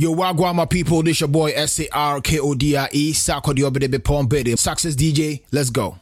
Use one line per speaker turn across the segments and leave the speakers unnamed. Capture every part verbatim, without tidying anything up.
Yo, wagwa my people, this your boy S A R K O D I E, Sako the Obede Pon Bede, Success D J, let's go.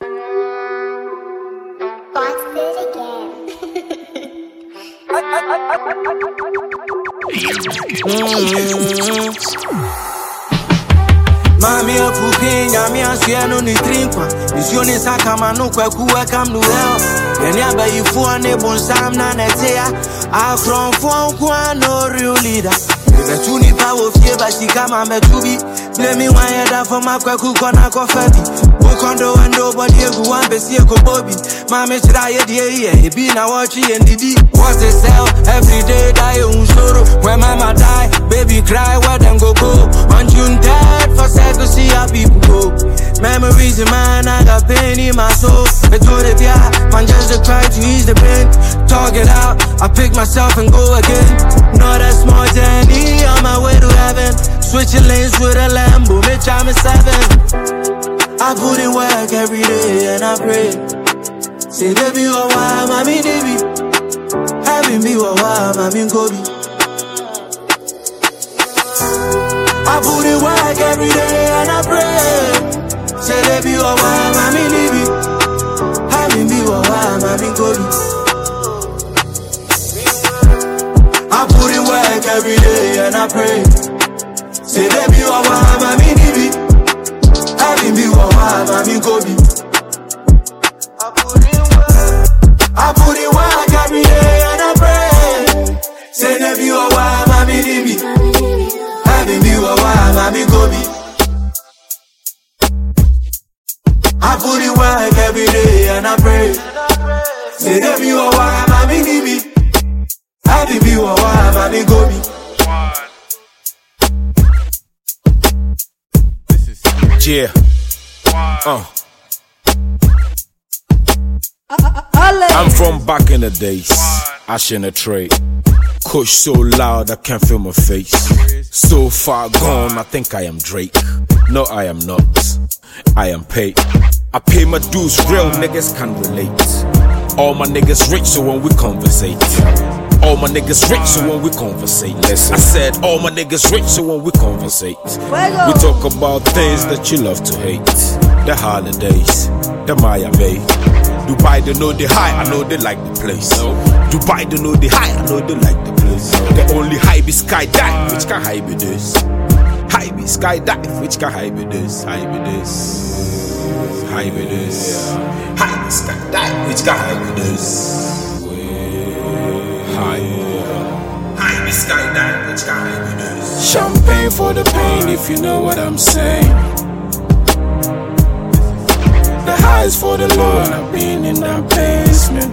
Mami a pupin, yami a siano ni trinkwa. Isione saka manu kwa kuwa kam nu hell. Yeni aba ifu ane bonsam na netea. Akron fon kwa no real leader. The tuni power fie basi kama metubi. Blame me one head for my kwa kukona kwa febi. Ukondo and nobody egu one besi eko bobi. Mami chira ye die ye. He be na watchi and didi. What's the sell? Every day die unsoro. When mama die, baby cry where them go go. On June third for sad to see how people go. Memories in mine, I got pain in my soul. But do the yeah, man just to try to ease the pain. Talk it out, I pick myself and go again. Know that small journey on my way to heaven. Switching lanes with a Lambo, bitch I'm a seven. I put in work every day and I pray. Say baby oh why, mommy baby. Having me oh why, mommy Kobe. I put in work every day and I pray. Say baby oh why, mommy baby. Having me oh why, mommy Kobe. I put in work every day and I pray. Say baby oh why, mommy baby. Having me oh why, mommy Kobe. I put in work. I put in work every day and I pray. Say baby oh why, mommy baby. Having me oh why, mommy Kobe. I put in work every day and I pray. Say baby oh why, mommy baby. Having me oh why, mommy Kobe.
Yeah. Uh. I'm from back in the days. Ash in the trade. Kush so loud I can't feel my face. So far gone, I think I am Drake. No, I am not. I am paid. I pay my dues, real niggas can relate. All my niggas rich, so when we conversate. All my niggas rich, so when we conversate. Listen, I said all my niggas rich, so when we conversate. We talk about things that you love to hate. The holidays, the Miami. Dubai, they know the high, I know they like the place. Dubai, they know the high, I know they like the place. The only high be skydive, which can high be this. High be skydive, which can high be this. High be this. High be this. High be skydive, which can high be this. High, high be skydive, which can high be this. Champagne for the pain, if you know what I'm saying. The highs for the low, and I've been in that basement.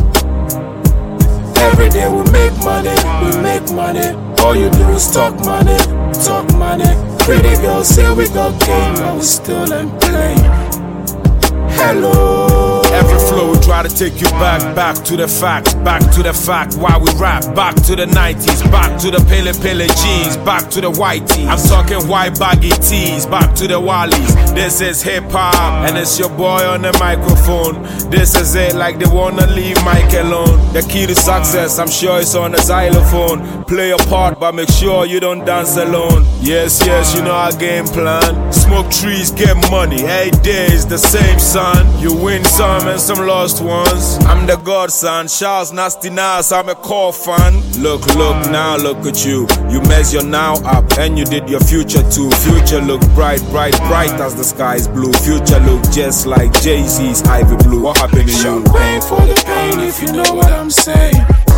Every day we make money, we make money. All you do is talk money, talk money. Pretty girls say we got game, but we still ain't playing. Hello. Every flow try to take you back, back to the fact, back to the fact. Why we rap, back to the nineties, back to the pele pele jeans, back to the white tees. I'm talking white baggy tees, back to the wallies. This is hip hop, and it's your boy on the microphone. This is it, like they wanna leave Mike alone. The key to success, I'm sure it's on the xylophone. Play a part, but make sure you don't dance alone. Yes, yes, you know our game plan. Smoke trees, get money, eight days, the same son. You win some and some lost ones. I'm the godson, Charles Nasty Nas, I'm a core fan. Look, look, now look at you. You mess your now up and you did your future too. Future look bright, bright, bright as the sky's blue. Future look just like Jay-Z's Ivy Blue. What happened to you?
Champagne for the pain, if you know what I'm saying.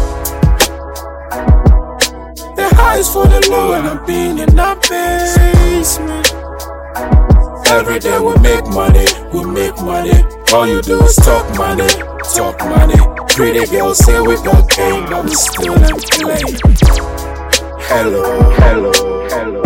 The highs for the low, and I've been in that basement. Every day we make money, we make money. All you do is talk money, talk money. Pretty girls say we got game, but we still ain't playing. Hello, hello, hello.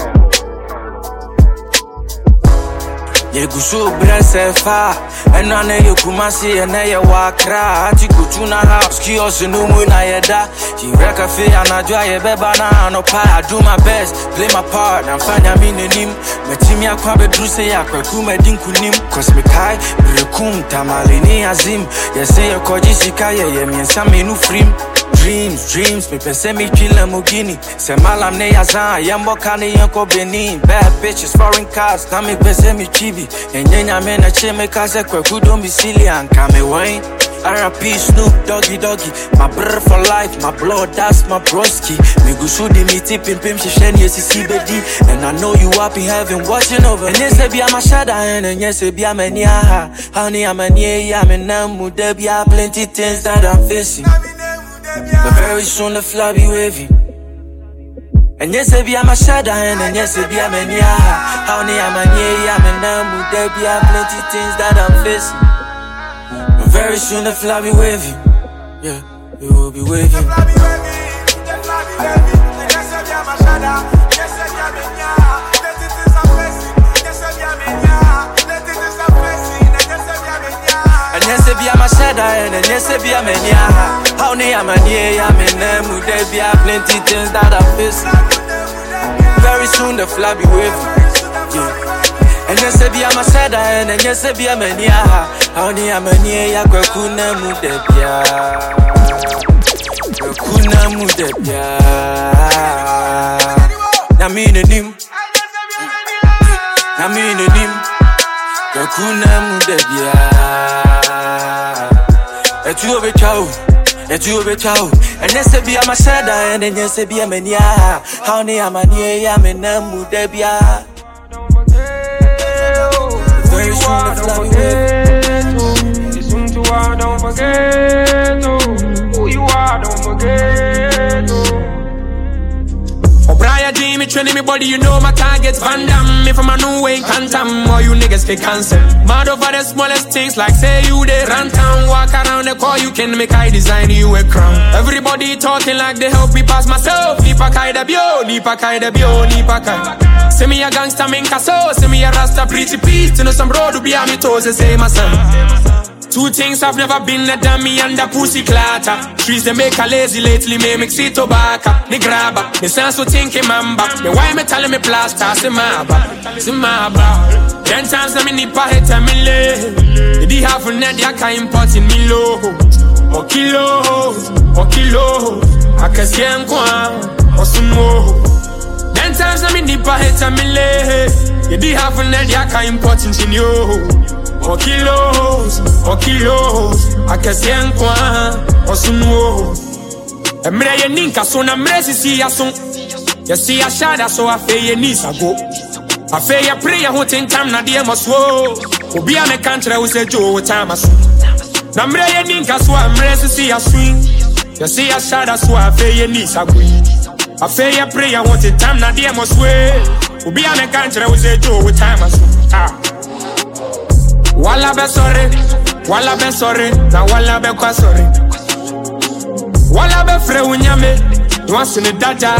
Ye gusu brese fa ena ne ye kumasi ene ye wakra ati kutuna house kiosk no mu na ye da ye reka fe anadwa ye beba na no pa I do my best play my part na fanya mi nenim metimi akwa bedru se ya kwaku medin kunim cause me kai brekum tamale ni azim ye say ye koji sika ye ye miensa menu frim dreams, dreams. Me pese me kill Lamborghini. Se malam ne yazan, yambo kani yanko Benin. Bad bitches, foreign cars, na me pese me chibi. Enyenya me na che me kaze kwe kudo mi silly and kame wine. R I P Snoop Doggy Doggy. My brother for life, my blood, that's my broski. Me go shoot the meaty pim pim shishen yes C B D. And I know you up in heaven watching over. And yes, be I'm a shadow and yes, be I'm a niaha. Honey, I'm a near, I'm a namu. There be plenty things that I'm facing. But very soon the fly be wavy. And yes, be I'm a shadow and yes, be I'm a niaha. Honey, I'm a near, I'm a namu. There be plenty things that I'm facing. Very soon the fly be waving, yeah, it will be waving. The fly be waving, the fly be waving. Yes, I be a mashada, yes, I be a menya. Let it is a blessing, yes, I be a menya. Let it is a blessing, yes, I be a menya. And yes, I be a mashada, and yes, I be a menya. How ne am I near, I'm in them, would there be plenty things that I'm facing. Very soon the fly be waving, yeah. And yes, I be a mashada, and yes, I be a menya. Honey, I'm a near Yakuna Mudebia. Yakuna Mudebia. Namin and him. Namin and him. Yakuna Mudebia. At you of a chow. At you of a chow. And yes, I be a mashada, and yes, I be a mania. Honey, I'm a near Yamina Mudebia. Very soon the fly away. Don't forget oh, who you are, don't forget oh.
O'Brien Jimmy training me body, you know my target's Van Damme. If I'm a new way, cantam, or you niggas can cancel. Mad over the smallest things like say you they run town. Walk around the car, you can make I design you a crown. Everybody talking like they help me pass myself. Nipa kaida bio, nipa kaida bio, nipa kaida. Say me a gangster, minka so. Say me a rasta, pretty peace. To know some road to be on me toes, say my son. Two things I've never been a dummy and a pussy clatter. Trees they make a lazy lately, me mix it tobacco. Ni grabber, me sense so thinking mamba. Me why me telling me plaster, say maba, say maba. Ten times na me nipa hit a me lay. Di half a net ya ka importing me low. O kilo, o kilo. I can see em kwa, o sumo. Ten times na me nipa hit a me lay. Di half a net ya ka importing me yo. O kilos, o kilos, a que cien kwa, o sunuo. Emre ye ninka so na mre sisi ya son. Ya si ya shada so a fe ye nisa go. A fe ya pray ya hotin tam na die moswo. Obi a me kantre wo se jo wo tamaso. Na mre ye ninka so a mre sisi ya swing. Ya si ya shada so a fe ye nisa go. A fe ya pray ya hotin tam na die moswo. Obi a me kantre wo se jo wo tamaso. Ah. Walla be sorry, walla be sorry, na walla be kwa sorry. Walla be fre unyame, you want to data.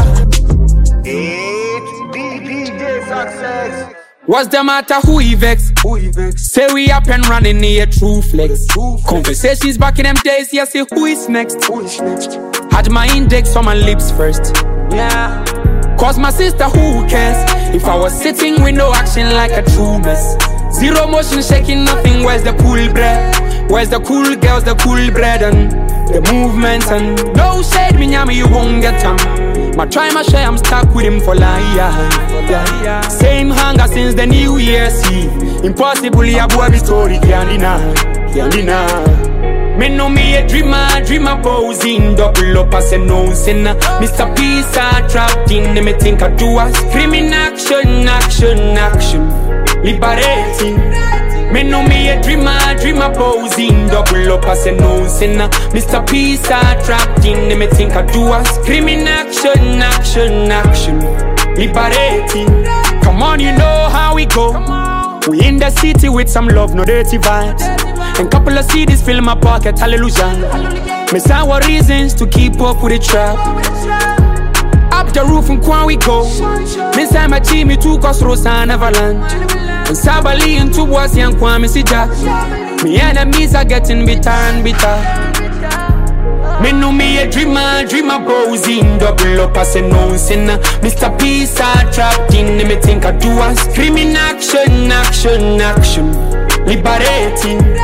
It's D J Success.
What's the matter? Who he vex? Who he vex? Say we up and running near true flex. True flex. Conversations back in them days, yeah, say who is next? Who is next? Had my index on my lips first. Yeah. Cause my sister, who cares? If I was sitting with no action like a true mess. Zero motion, shaking nothing. Where's the cool bread? Where's the cool girls, the cool bread and the movements and no shade, me nyami, you won't get them. My try, my share, I'm stuck with him for life. Yeah. Same hunger since the New Year's Eve. Impossible, yeah, boy, the story can't deny, can't deny. Me know me a dreamer, dreamer posing, double up as a no sinner. Mister Peace, I trapped in, me think I do a screaming action, action, action. Liberating. Me know me a dreamer, dreamer posing, double up as a no sinner. Mister Peace, I trapped in, me think I do a screaming action, action, action. Liberating. Come on, you know how we go. We in the city with some love, no dirty vibes. And couple of C Ds fill my pocket, hallelujah. Me say what reasons to keep up with the trap. Up the roof and quan we go. Me say my team, me two cause Rosa and Avalanche. And Sabali and two boys young quan me see Jack. Me enemies are getting bitter and bitter. Me know me a dreamer, dreamer posing, double up as a no sinner. Mister Peace, I trapped in, me think I do a screaming action, action, action. Liberating.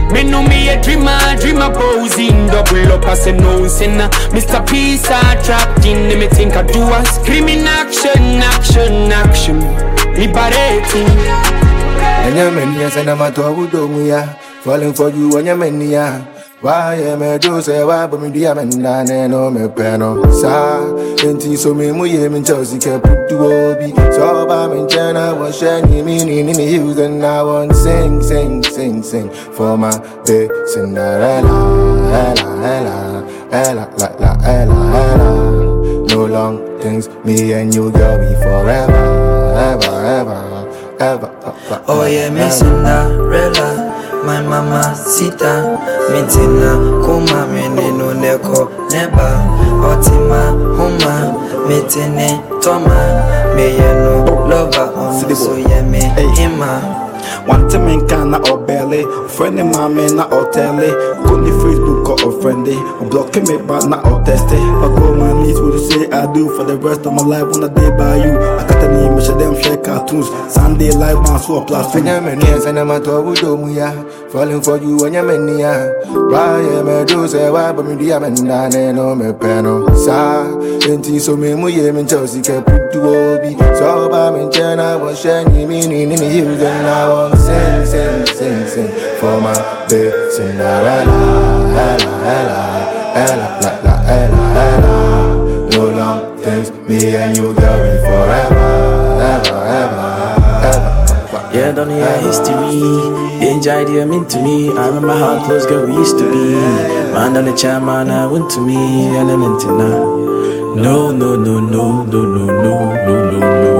Me know me a dreamer, dreamer posing. Double up as a no sinner. Mister Peace are trapped in me think I do a screaming action, action, action. Liberating.
And your many and I'm a to falling for you and your many. Why am I do say why but me dear man no me peno sa enti so me mu ye me Chelsea kept to obi so ba me chana was shiny me ni ni use and I want sing sing sing sing for my baby Cinderella ella ella ella la la ella ella no long things me and you girl be forever ever ever ever, ever
oh yeah me Cinderella my mama sita mintina kuma mene no neko neba otima huma metene toma meyeno lover on so yeah me hima
one time in Ghana or belly, friend in my man not or telly. Go to Facebook or friendly, or blocking me but not or testy. I go my knees will say I do for the rest of my life when I day by you. I got the name, show them share cartoons. Sunday live man so plus two.
And I'm a falling for you and your many. Why am I do say why but me dear man no me peno sa enti so me mu ye me Chelsea kept to obi so ba me chana was shiny me ni ni use and I want sing sing sing sing for my baby Cinderella ella ella ella la la ella ella no long things me and you girl forever ever ever ever.
Yeah, don't hear history. Enjoy the mean to me. I remember how close girl we used to be. Man on the chairman, I went to me and I'm into now. No, no, no, no, no, no, no, no, no, no.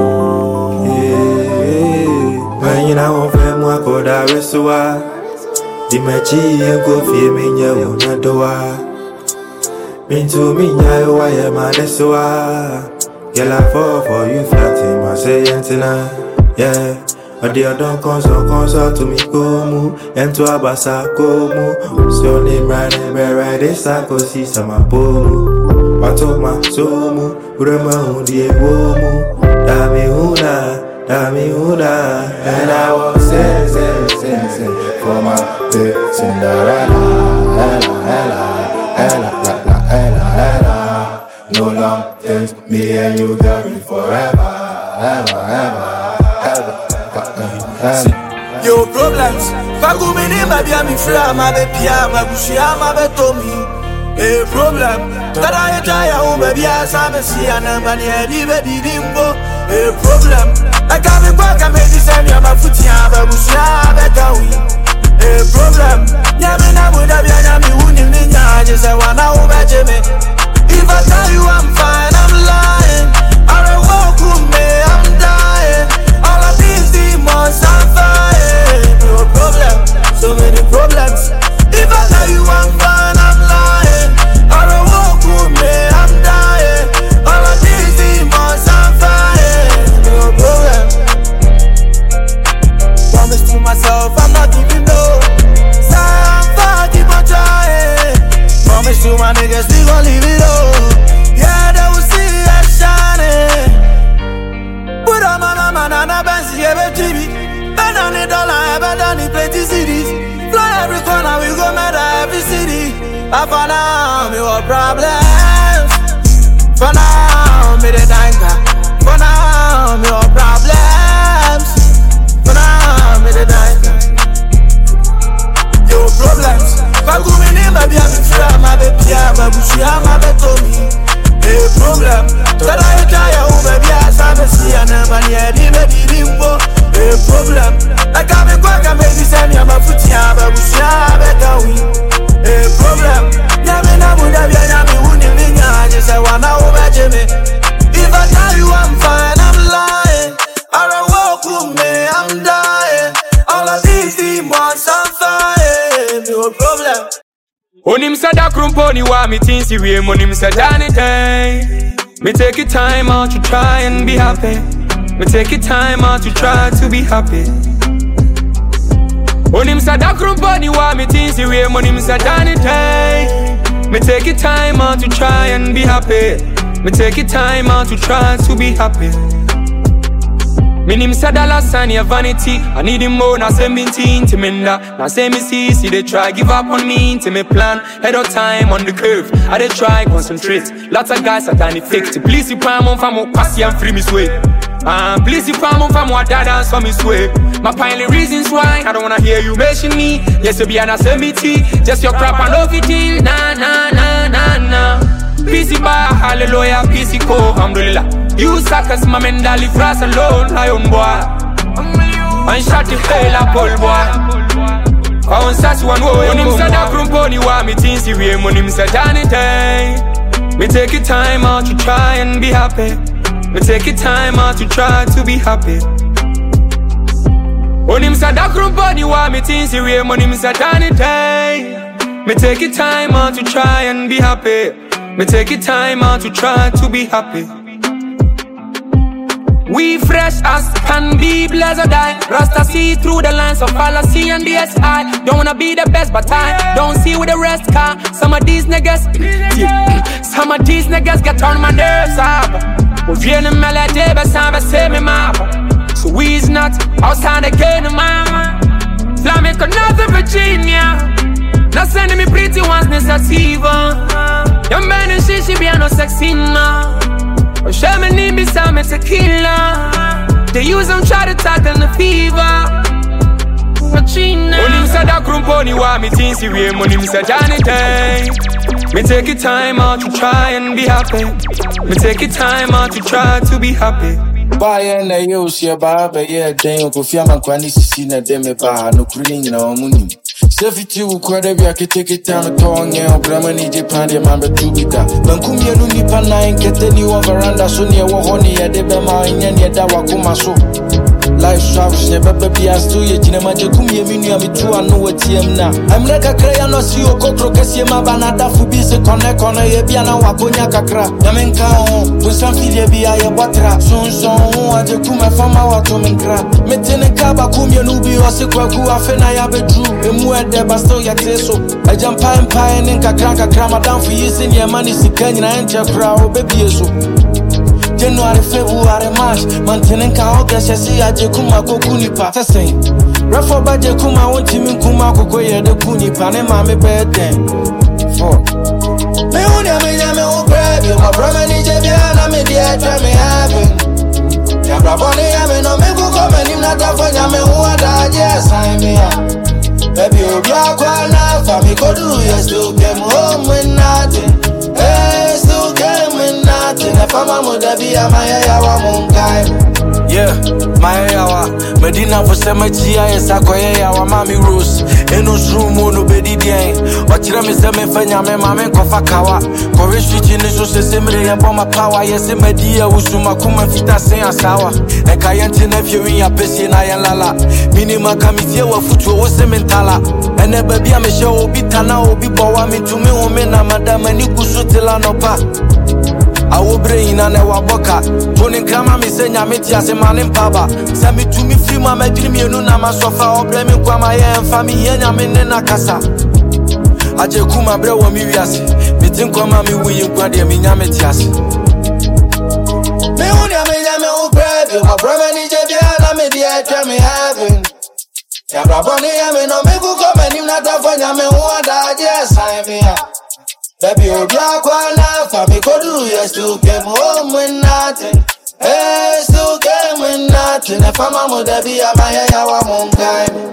When you know I'm from Wakoda Resua, the Machi and go fear me, you know, doa. Mean to me, I am a desua. Girl, I fall for you, flat in my saying, yeah. But they don't consult, consult to me, go and to Abasa, go so they right and right, they sack or see some bone. What told my soul, Rama, dear woman, Dami Huna, Dami Huna,
and I will sing, sing, sing, sing for my baby Cinderella, ella, ella, ella, la, la, ella, ella. No long things, me and you, girl, forever, ever, ever, ever.
Yo problems, Fagu me name baby I'm free, I'm a baby, I'm a bushy, I'm a betomi. A problem, that I try home baby, as I'm a see and I'm a baby dimbo. A problem, I can't be back, I made this and I'm a footy, I'm a bushy, I'm a towi. A problem, Yamina would have been a me winning in the just I want to over Jimmy. If I tell you I'm fine, I'm lying. I don't walk with me, I'm dying. All of these demons I'm fire. No problem, so many problems. If I tell you I'm fine, I'm lying. I don't walk with me, I'm dying. All of these demons I'm fire. No problem. Promise to myself I'm not giving no. Say I'm fine, keep on trying. Promise to my niggas we gon' leave it all. Yeah, they will see us shining. Put on my mama and a Benz, yeah, baby. Ben on the dollar, ben on the plenty cities. Fly every corner, we go murder every city. But for now, me what problems. For now, me the danker. For now, me what problems. For now, me the danker. Yo, problems. Fagu me name, baby, I'm free, I'm a baby, I'm a bushy, I'm a betomi. A problem, that I try home, baby, as I'm a see, and I'm a near the baby limbo. A problem, I can't be quick, I made this and I'm a footy, I'm a bushy, I'm a towi. A problem, Yamina would have been a me winning in the just I want to over Jimmy. If I tell you I'm fine, I'm lying. I don't walk with me, I'm dying. All of these demons, I'm fire. No problem.
Onim sada krumponi wa mi tinsi we monim sadani day. Me take it time out to try and be happy. Me take it time out to try to be happy. Onim sada krumponi wa mi tinsi we monim sadani day. Me take it time out to try and be happy. Me take it time out to try to be happy. Minim said dollar sign your vanity. I need him more, now seventeen to minda. Now say me see, see they try give up on me to me plan. Head of time on the curve. I they try concentrate. Lots of guys are tiny fake. To please you prime on fam or pass and free me sway. Ah, please you prime on fam what that dance for me sway. My pinely reasons why I don't wanna hear you mention me. Yes, you be an assembly. Just your crap and love it till nah nah nah nah nah. P C bar, hallelujah, P C co, alhamdulillah. You suckers, my men, dali fras alone, lion boy. And shot the hell up, old boy. I want such one way. When him said that crumpony, why me things he real. When him said anything, me take your time out to try and be happy. Me take your time out to try to be happy. When him said that crumpony, why me things he real. When him said anything, me take your time out to try and be happy. Me take your time out to try to be happy. We fresh as can be, blessed or die. Rasta see through the lines of fallacy and D S I. Don't wanna be the best, but I don't see with the rest car. Some of these niggas, some of these niggas get on my nerves up. We feel the melody, but some say me map. So we's not outside again, mama. Flamenco, Northern Virginia. Not sending me pretty ones, necessiva. Young man and shit, she be no sexy now. Or show me need me some tequila. They use them try to tackle the fever. When him said that crumpony, why me things he real. When him said anything, me take your time out to try and be happy. Me take your time out to try to be happy.
Buy and I use your barber, yeah, then you go fear my granny, see na deme bar, no cleaning no money. Safety will credit, I can take it down the tongue, yeah, Grammy, Japan, your man, but you be that. Bankumia, no nipa nine, get any one veranda, so near Wahoni, a debema, and yet that wakuma so. Life travels, never be as to you, Jinama, Jacumia, Minia, me too, I know what T M now. I'm like a crayon, no see your cockroach, Yama, Banada, Fubis, a connect on a Yabiana, Waponia Kakra, Yamenka, with some Filia, a Watra, Son Son, I Jacuma from our Tominkra, Metin a Kabakumi, Nubi, or Sequaku, Afena Yabedu, and Mua de Basto Yateso. I jump pine pine and Kakranka Krama down for years in your money, Sikanya and Chakra, baby. January, February, March, Mantenenka, August, I see a Jekuma Kokunipa. Saying, Rafa Bajekuma, want him in Kumakoya, the Kunipa, and Mammy birthday. Four. Meonia, Meonia, grab you, my brother, Nijabiana, media, try me having. Yabraboni, I mean, no Mego, and him not a fun, I mean, who are that? Yes, I'm here. Baby, you'll be a corner for me, go do, you still came home with nothing. Hey, still came with nothing. If I'm a mother, be a my yawa mungai. Yeah, my yawa. Medina for cemetery, yes, I call yawa, mommy Rose. Ain't no room, no bedi bien. Watch them is a me fenya, me mamma, Kofakawa. Corey Street in the social similar, and bomb power. Yes, a media, Usuma Kuma Fita say a sour. And Kayanti nephew in your Pessi and I Lala. Minima Kamitia, what foot was cementala. And a baby, I'm a show, be Tana, be Bowa, me to me, woman, Madame, and you could Tilanopa. I will bring in an Ewaboka. Tony Grama, me say, Yamiti as a man in Paba. Send me to me free, my dream, you know, Nama Sofa, or blaming Kwama and family, and I'm in Nakasa. I just come my bro, Mirias. Me think, Kwama, me, we you got him in Yamitias. Me, only a man, who grab you, my brother, Nijabiana, media, tell me having. Yabraboni, I mean, no, make you come and him not a fun, I mean, what I just sign me up. Baby, you'll be a corner for me, go do, you still came home with nothing. Hey, still came with nothing. If I'm a mother, be a my yawa mungai.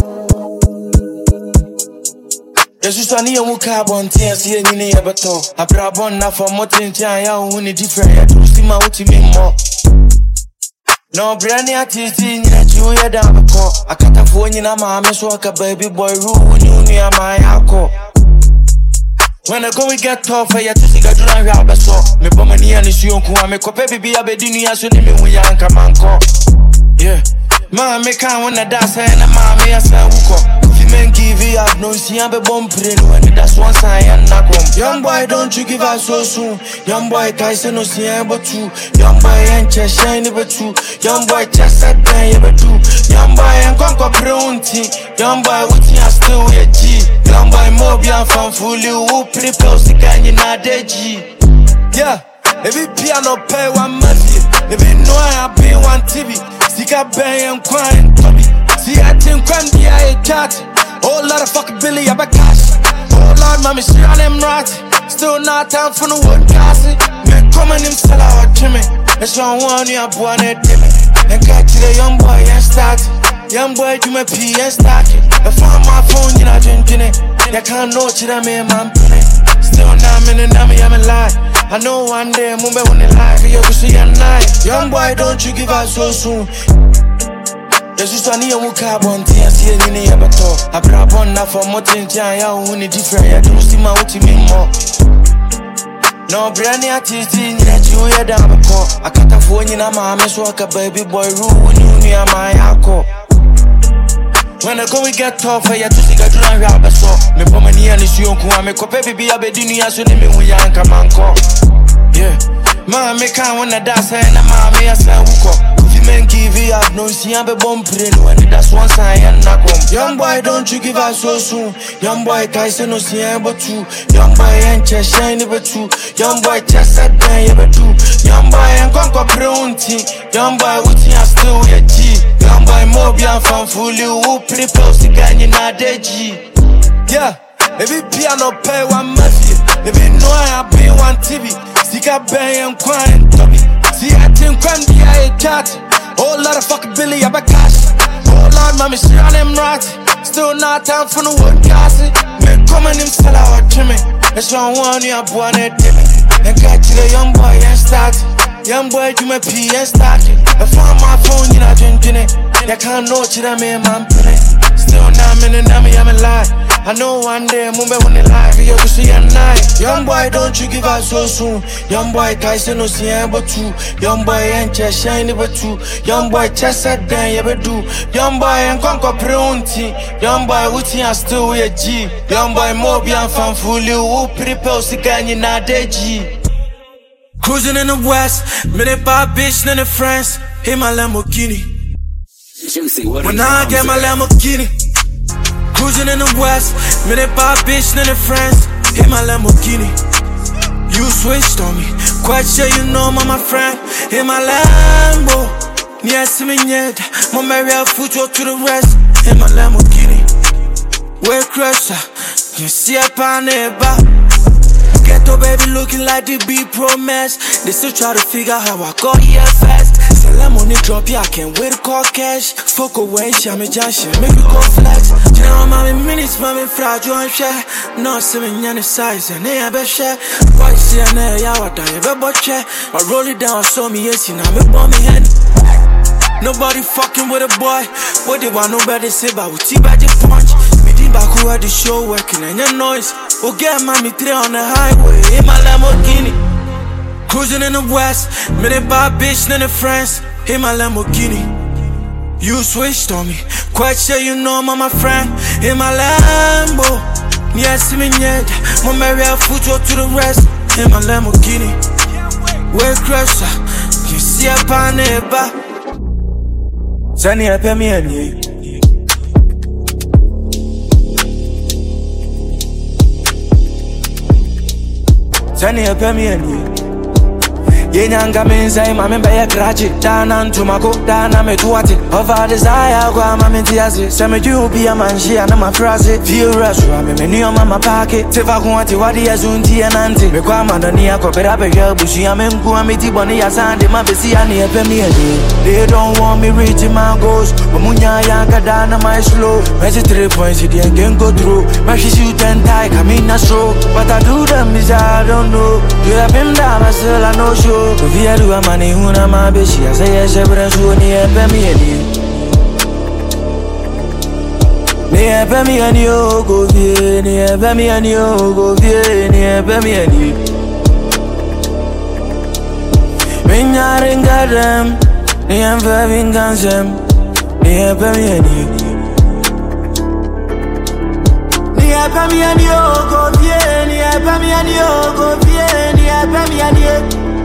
Jesus, I need a carbon tears here in the abato. I grab on now for mountain ya who need different. You see my what you mean more. No brandy artist in you hear down the call. I can't afford you now, my so a baby boy rule when you near my alcohol. When I go, we get tough for you to see a drive out the saw. Me bomb and you come, me copy baby, I be doing as you name me when you anchor man call. Yeah, man, me can't win a dance and a mammy as I woke up. Men give you up, no see I'm a bomb print when that's one sign and not come. Young boy, don't you give up so soon. Young boy, Tyson, no see I'm but two. Young boy, and chest shiny but two. Young boy, chest at ten, but two. Young boy, and conquer pronti. Young boy, what you still with G. Young boy, more beyond from fully who prepare the kind in a G. Yeah, every piano pay one month. If you know I have been one
want T V. Sika bang and crying, Tommy. See, I think I'm the I chat. Whole lot of fucking Billy, I bet cash. Whole lot, mommy, she on them right. Still not time for the wood cassie. Man, come on, him sell out to me. That's why I want you, I'm born at Dimmy. And catch the young boy and start. Young boy, do my P and start it. I found my phone, you know, drinking it. You can't know what I'm in, man. Still now, I'm in the number, I'm alive. I know one day, I'm gonna win the life. You're gonna see a night. Young boy, don't you give up so soon. Yes, you stand here, we can't want to see you in your battle. I grab on now for more than I own it different. I don't see my ultimate more. No, Brandy, I teach you that you hear down the call. I can't afford you, I'm a mess work a baby boy rule when you near my alcohol. When I go, we get tough, I have to see a drum rap. So, me for my knee and it's you, I make up baby, I be doing you, so let me when you come and call. Yeah, man, me can't wanna dance, and I'm a me, I say, who call. Men give it up, no see I'm a bomb print when that's one sign and knock on. Young boy, don't you give up so soon. Young boy, Tyson no see I'm but two. Young boy and chest shine but two. Young boy chest at ten but two. Young boy and conquer pronti. Young boy with you still a G. Young boy more bien fan fully who prepare to gain in a G. Yeah, every piano pay one mafia. Every know I be one T V. Stick up bang and crying, Tommy. See, I think I'm the I chat. Whole lot of fucking Billy, I bet cash. Whole lot, mommy, she on them right. Still not time for the wood cassie. Man, come on, him sell out to me. That's why I want you, I'm born at Dimmy. And catch the young boy and start. Young boy, do my P and start it. I found my phone, you know, drinking it. You can't know what I'm in, man, putting. Still now, I'm in the nummy, I'm alive. I know one day, I'm gonna win the life. You're gonna see a night. Young boy, don't you give up so soon. Young boy, Tyson no see I'm but two. Young boy, and chest shine but two. Young boy, chest at down, you ever do. Young boy, and conquer pronti. Young boy, with you, still a G. Young boy, more bien fan fully who prepare to gain in a G. Cruising in the west, minute by bitch in the France. Hey, my Lamborghini.
Juicy, what
when I get my Lamborghini. Cruising in the west, minute by bitch in the France. Hey, my Lamborghini. You switched on me, quite sure you know I'm my friend. Hey, my Lambo. Yes, me yet. My marry a foot to the rest. Hey, my Lamborghini. We're crusher. You see a pan Ghetto baby looking like the B Pro Max. They still try to figure how I got here fast. Sell them money drop, yeah, I can't wait to call cash. Fuck away, shame junction, make you go flex. You know I'm in minutes, I'm in fragile and share. No, seven years size, and they have a share. Why see an air, yeah, what I ever bought chair. I roll it down, so me, yes, you know, I'm a bomb head. Nobody fucking with a boy. What they want, nobody say, but we see by the punch. Back who had the show working and your noise. Oh, get mommy three on the highway in my Lamborghini. Cruising in the west, minute by bitch in the France. In my Lamborghini. You switched on me, quite sure you know I'm my friend. In my Lambo, yes, me yet. My marry a foot to the rest. In my Lamborghini. We're crusher, you see a pan neighbor. Sunny, I pay me and you. Sunny, I pay me and you. Yenyanga menza ima memba ya krachi. Dana ntumako, dana metuwati. Over desire, kwa mama mtiazi. Seme juu pia manjia na mafrazi. Feel rush, wa meme niyo mama pake. Tefa kuwati wadi ya zunti ya nanti. Mekwa mandani ya kopera peke bushi ya memku wa miti boni ya sande. Mabesi ya ni epe mi eni. They don't want me reaching my goals. Wamunya yanka dana my slow. Measure three points, it ain't go through. Measure shoot and tie, come in a stroke. But I do them is I don't know. You have been down, but still I know show. If you do a money, who na my bitch, I say yes, every so near Pemmy and you. Near Pemmy and you, go via, near Pemmy and you, go via, near Pemmy and you. When you're in Gadam, near Pemmy Gansam, near Pemmy and you. Near Pemmy and you, go via, near Pemmy and you, go via, near Pemmy and you.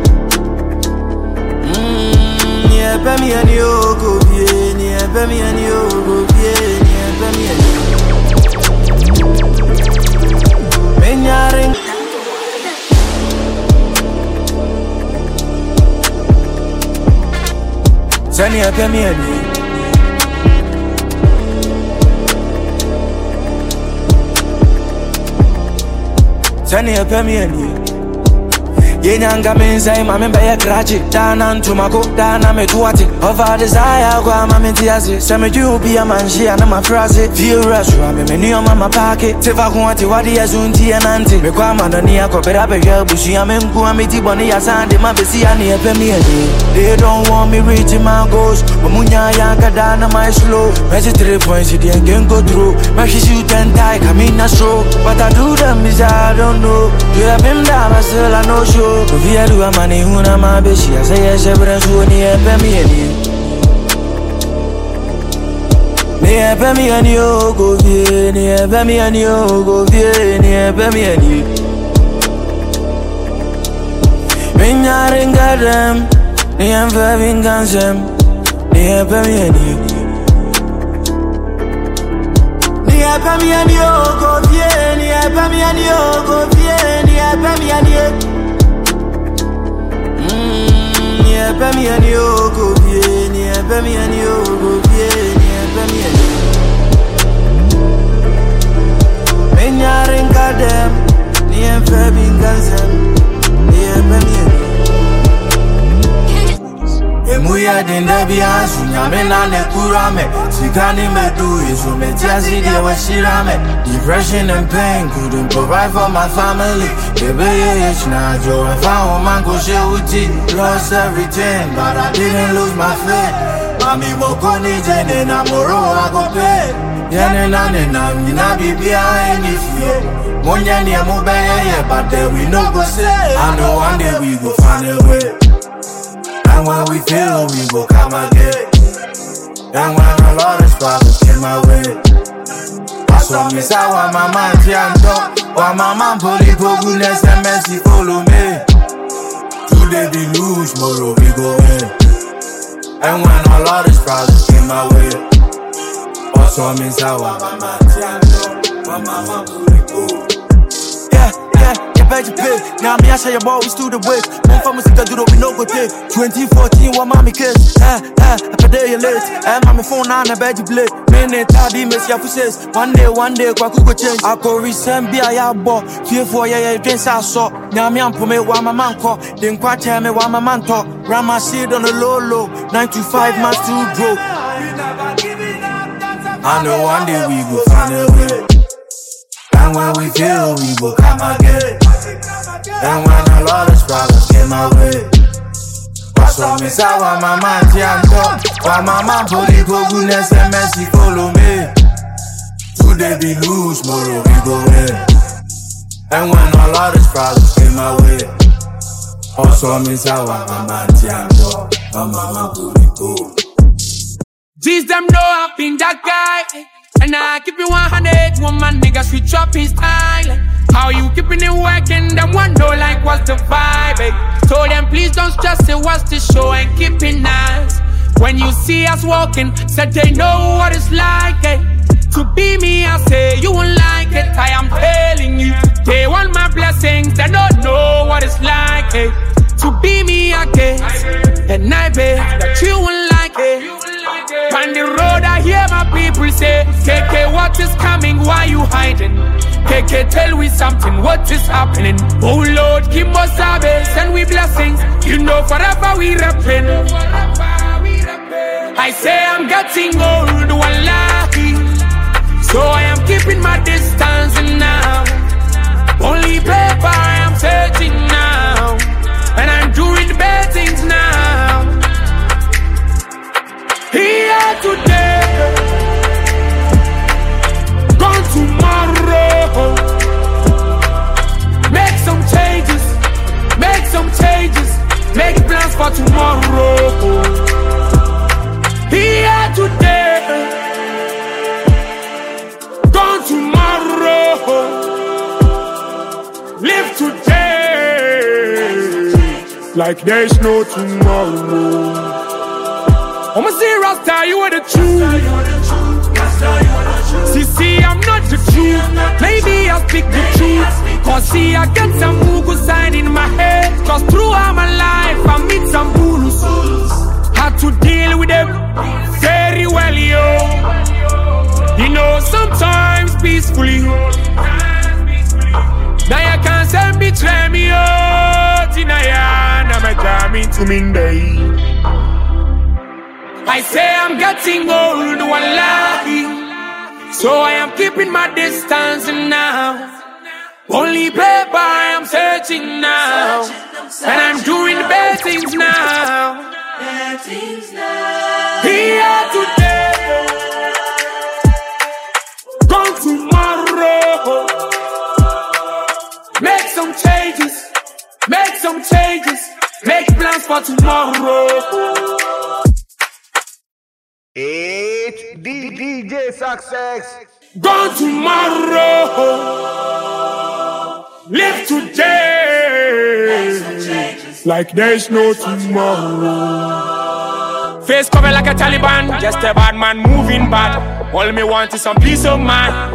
Ni epe mi ani o go vie, ni epe mi ani o go vie, ni epe mi ani. Menyaring.
Send you a penny. Send you a penny. Yenyanga menza mama mbaya krachi dana ntumako dana metuati over desire kwa mama tiazi sema you be a manji ana mafrazi feel rush wa me meni o mama pake teva kwati wadi azunti ananti me kwa mandani yako bera beya bushi amenku amiti boni ya sande mabesi ani epemi eni they don't want me reaching my goals mamunya yanga dana my slow magic three points it ain't go through my shoot and tie come in a show but I do them is I don't know you have him down I still I know show if you do a money, who am I? Be she I say yes, every day, so near me and you. Near me and you go via, near me and you go via, near me and you. When you're in Gadam, near Vavin Gansam, near me and you. Near me and you go via, near me and you go via, near me and you. Yeah, baby, and you go bien. Yeah, baby, and you go bien. Yeah, baby, and you. Men yar in Gadam, yeah, baby, Gazam. Yeah, baby, and you. Emuya dinda biya sunya mena ne kurame. Sikani me do it so me tiasi dia wa shirame. Depression and pain couldn't provide for my family. Baby, it's not joy. I found man go share with it. Lost everything, but I didn't lose my faith. Mami woko ni jene na moro I go pay. Yene na ne na mi na bibia any fear. Monya ni amubaya yeah, but then we no go say. I know one day we go find a way. And when we fail, we go come again. And when a lot of problems came my way, I saw me say, why my man can't talk? Why my man police for goodness and mercy follow me? Today we lose, tomorrow we go in. And when a lot of problems came my way, I saw me say, why my man can't talk? Why my man police go? Yeah, yeah. You pay. Now me I say your boy we still the wait. One for me sick do we no go take. twenty fourteen one mommy kiss. Ah ah, I pay day late. Eh mommy phone now na bed you play. Minute tabi miss ya says. One day one day kwa kuko change. I go resend be a ya bo. Fear for ya ya drink sa so. Now me am me wa my man call. Then kwa tell me wa my man talk. Ram my seed on the low low. Nine to five man still broke. I know one day we go find a way. And when we fail, we go come again. And when a lot of problems came my way, I saw me say, why my man can't talk? Why my man police for goodness and mercy follow me? Today we lose, tomorrow we go in. And when a lot of problems came my way, I saw me say, why my man can't talk? Why my man police go?
These them know I've been that guy. And I keep it one hundred, one man nigga switch up his style. How you keeping it working? Them one know like what's the vibe, eh? Told them please don't stress it, watch the show and keep it nice. When you see us walking, said they know what it's like, eh? To be me, I say you won't like it. I am telling you, they want my blessings, they don't know what it's like, eh? To be me, I guess, and I bet that you won't like it. On the road I hear my people say, K K, what is coming, why you hiding? K K, tell we something, what is happening? Oh Lord, give us service and we blessings. You know forever we reppin'. I say I'm getting old, wallahi, so I am keeping my distance now. Only paper I am searching now, and I'm doing the bad things now. Here today, gone tomorrow. Make some changes, make some changes, make plans for tomorrow. Here today, gone tomorrow. Live today like there's no tomorrow. I'ma see Rasta, you are the truth. See, see, I'm not the truth. Maybe I'll speak the truth. Cause see, I get some Mugu sign in my head. Cause throughout my life, I meet some Bulus. Had to deal with them very well, yo. You know, sometimes peacefully. Now you can't say betray me, oh. Tinaya, now my coming to me day. I say I'm getting old, wallahi. So I am keeping my distance now. Only paper I am searching now. And I'm doing bad things now. Here today, gone tomorrow. Make some changes, make some changes, make plans for tomorrow.
It's D J Success.
Gone tomorrow, live today, like there's no tomorrow. Face covered like a Taliban, just a bad man moving bad. All me want is some peace of mind.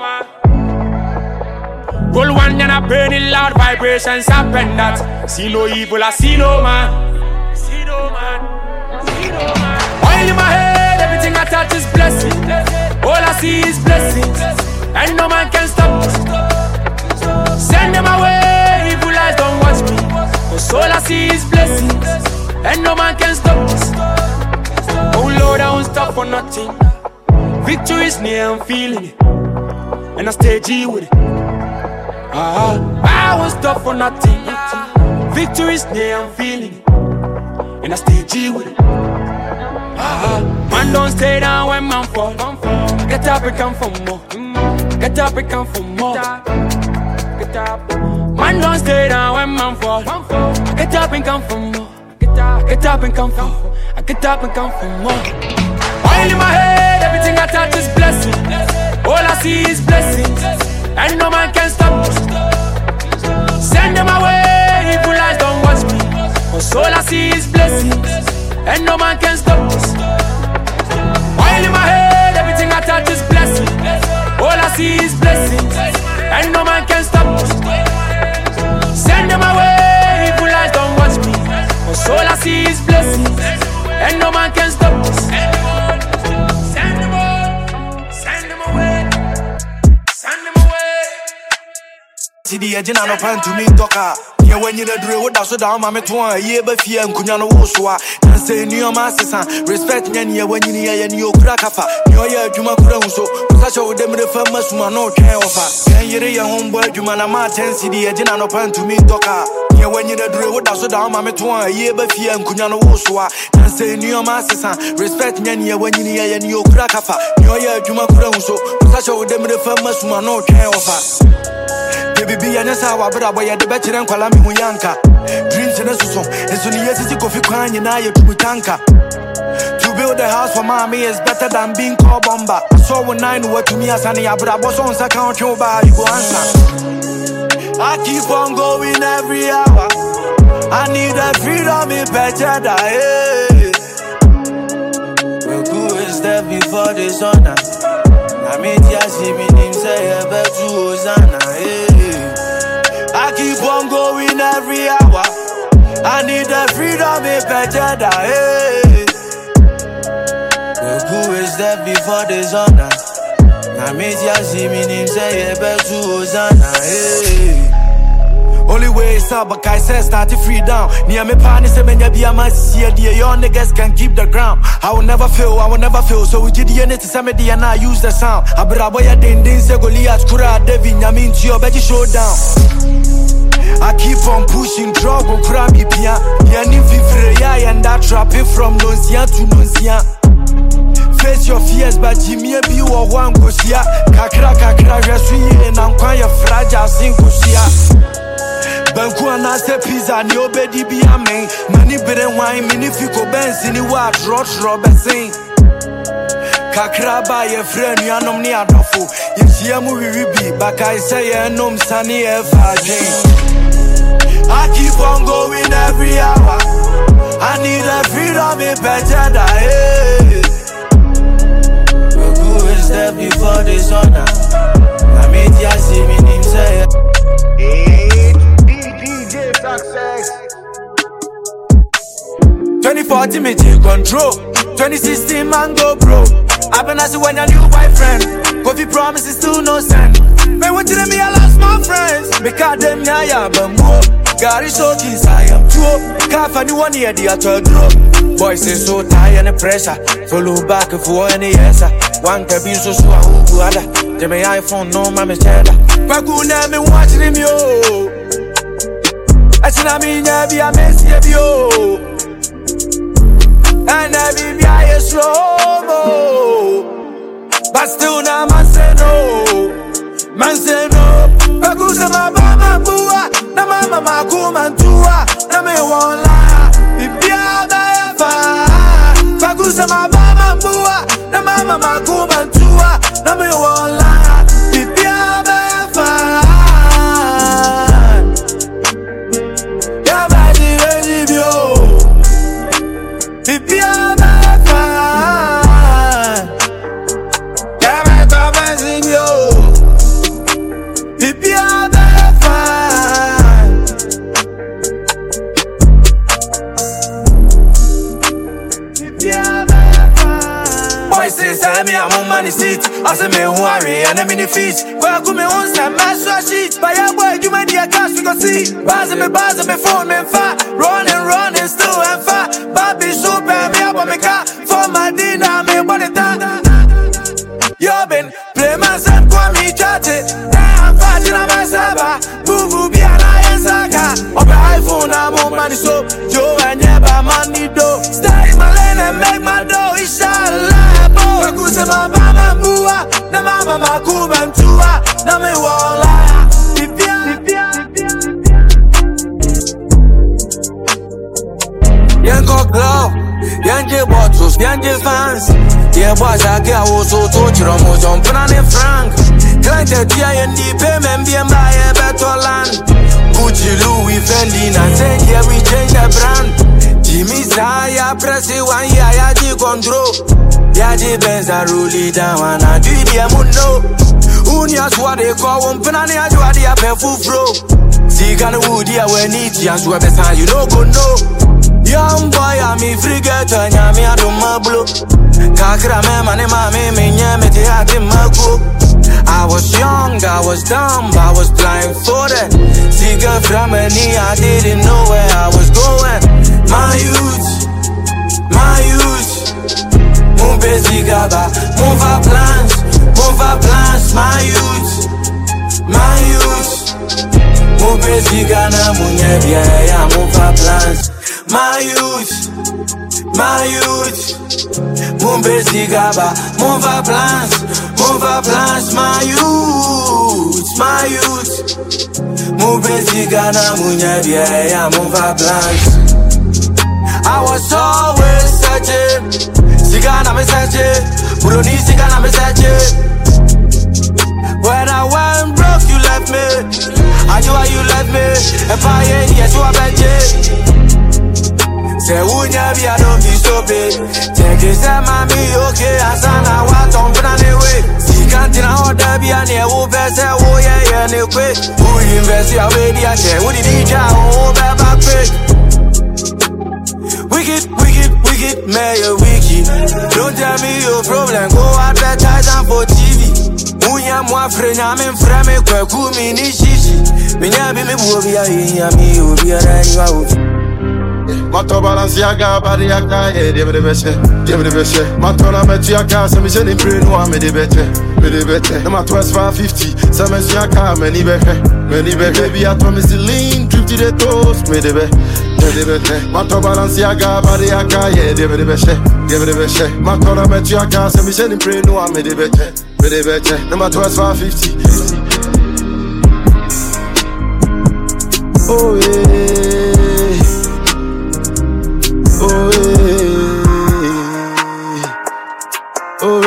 Gold one and a burning loud vibrations happen that. See no evil, I see no man. See no man, see no man. Oil in my head, everything I touch is blessing. All I see is blessings, and no man can stop this. Send them away, evil eyes don't watch me. Cause all I see is blessings, and no man can stop this. Oh Lord, I won't stop for nothing. Victory is near, I'm feeling it, and I stay G with it. Ah, I won't stop for nothing. Victory is near, I'm feeling it, and I stay G with it. Ah, man don't stay down when man fall. Get up and come for more. Get up and come for more. Get up. Man don't stay down when man fall. Get up and come for more. Get up, get up and come for more. I get up and come for more. Oil in my head, everything I touch is blessing. All I see is blessings, and no man can stop this. Send them away, evil eyes don't watch me. Cause all I see is blessings, and no man can stop this. Oil in my head, everything I touch is blessing. All I see is blessings, and no man can stop this. Send them away, evil eyes don't watch me. Cause all I see is blessings, and no man can stop this. Send them all, send them away, send them away.
See the engine and open to me, Doka. Yeah, when you're the drill, that's what I'm a twan, yeah, but fear and Kunyano Woswa. And say, New Master, respect Yanya when you hear your crackafa. New Year, Juma Kuranso, such a them the famous man, no care of her. Can you hear your homeboy, Jumana Martin, see the engine and open to me, Doka. Yeah, when you're the drill, that's what I'm a twan, yeah, but fear and Kunyano Woswa. And say, New Master, respect Yanya when you hear your crackafa. New Year, Juma Kuranso, such a them the famous man, no care of her. Baby, and that's how I brought away the better and Kwalami Muyanka. Dreams in a song, and soon yes, it's a coffee crying in Aya to Mutanka. To build a house for mommy is better than being called bomber. I saw one nine what to me as any Abra was on account your bar, you go answer. I keep on going every hour. I need a freedom in better die. Well, who is there before the sun? I mean, yes, he mean say a better Hosanna. I keep on going every hour. I need the freedom in better day. Who is there before the sun? I mean, just see me name say a better Hosanna. Only way is up, but I said start to free down. Near me, partner, say, when you be a man, see a dear, your niggas can keep the ground. I will never fail, I will never fail. So we did the unit to somebody and I use the sound. I brought boy a din din, say, Goliath, Kura, Devin, I mean, to your better showdown. I keep on pushing, drug, or crab, pia. Yanni Vivrea, and that trap it from Nonsia to Nonsia. Face your fears, but Jimmy, be or one gosia. Kakra, kakra, Yasui, and I'm quite fragile, sing gosia. Bankuana se pizza ni obedi bi amen. Mani bere wine mini fiko benzi ni wa trot Robertson. Kakraba ye friend you anom ni adofo. Yeshia mu wiwi baka say ye nom sani e virgin. I keep on going every hour. I need a freedom in better day. Who is there before the sun? I mean just see me him say
Success.
twenty fourteen me take control. twenty sixteen man go bro. Happen as when your new boyfriend. Coffee promises still no send. Man, what did me I lost my friends. Because them ya ya bambo. Gary so kiss I am true. Can't find one year the other drop. Boys is so tired and pressure. Follow back for any answer. One can be so so who other. They may iPhone no mama cheddar. Paguna me watching him yo. I should have been be a mess yo. And I be a slow mo. But still now man say no. Man say no. Pagusa ma mama bua. Na mama ma kuma tua. Na me won't lie. Be a fa. Pagusa ma mama bua. Na mama ma kuma tua. Na me won't lie. Be a fa. Ya badi ready bio. Be a fa. Ya me baba sing yo. Be a say me I'm on money seat. I say me worry and I'm in the feet. Well, come me on some master sheet. By your boy, you might be a cash we can see. Buzz me, buzz me, phone me far. Running, running, still and far. Baby, super me up on me car. For my dinner, me what it done. You been play my son, call me chatty. Now I'm fighting on my server. Boo boo, be an iron saka. On the iPhone, I'm on money so. Joe and Yaba, money do. Stay in my lane and make my dough. Inshallah. Pagusa ma mama bua, na mama ma kuma tua, na me wala. Pipia, Yanko glove, Yanke bottles, Yanke fans. Yeah, boys, I get also touch Romo John Panani Frank. Client a T I N D payment be and buy a better land. Gucci, Louis, Fendi, and say, yeah, we change the brand. Jimmy Saya, press it one year, I did control. Yaji Benz a roll it down and I do it, I'm no. Unias what they call one penny, I do a painful flow. See, can wood here when it is where the sign you don't go no. Young boy, I'm a frigate and I'm a dumb. Kakra me, my name, my name, me, me, had in my cook. I was young, I was dumb, I was blindfolded. See, girl from any, I didn't know where I was going. My youth, my youth. Move busy gaba, move our plans, move our plans, my youth, my youth. Move busy gana munye biya, move our plans, my youth, my youth. Move busy gaba, move our plans, move our plans, my youth, my youth. Move busy gana munye biya, move our plans. I was always searching. Sigana me searching, Buroni Sigana me searching. When I went broke, you left me. I knew why you left me. If I ain't yes, you are better. Say, wouldn't you be, I don't be so big. Take it, say, mommy, okay, I saw now what I'm gonna anyway. See, can't you know that be an air, who best say, oh, yeah, yeah, no quick. Who invest your way, the chair, who did he try, oh, back quick. Wicked, wicked, wicked, mayor wicked. Don't tell me your problem, go advertise and for T V. Munya mwa friend, I'm in frame, kwa kumi ni shishi. Minyabi me buobi ya hiya mi ubi ya rani wa ubi.
Mato Balenciaga, Bariaka, yeah, they the best, they the best. Matona Metiaka, some is in brain, one me the better, me the better. No matter what's five fifty, some is Yaka, many better, many better. Baby, I promise the lean, trip to the toast, me the better. Mato Balenciaga, Bariaka, yeah, they the best, they the best. Matona Metiaka, some is in brain, one me the better, me the better. No matter what's five fifty. Oh yeah. Oh yeah, oh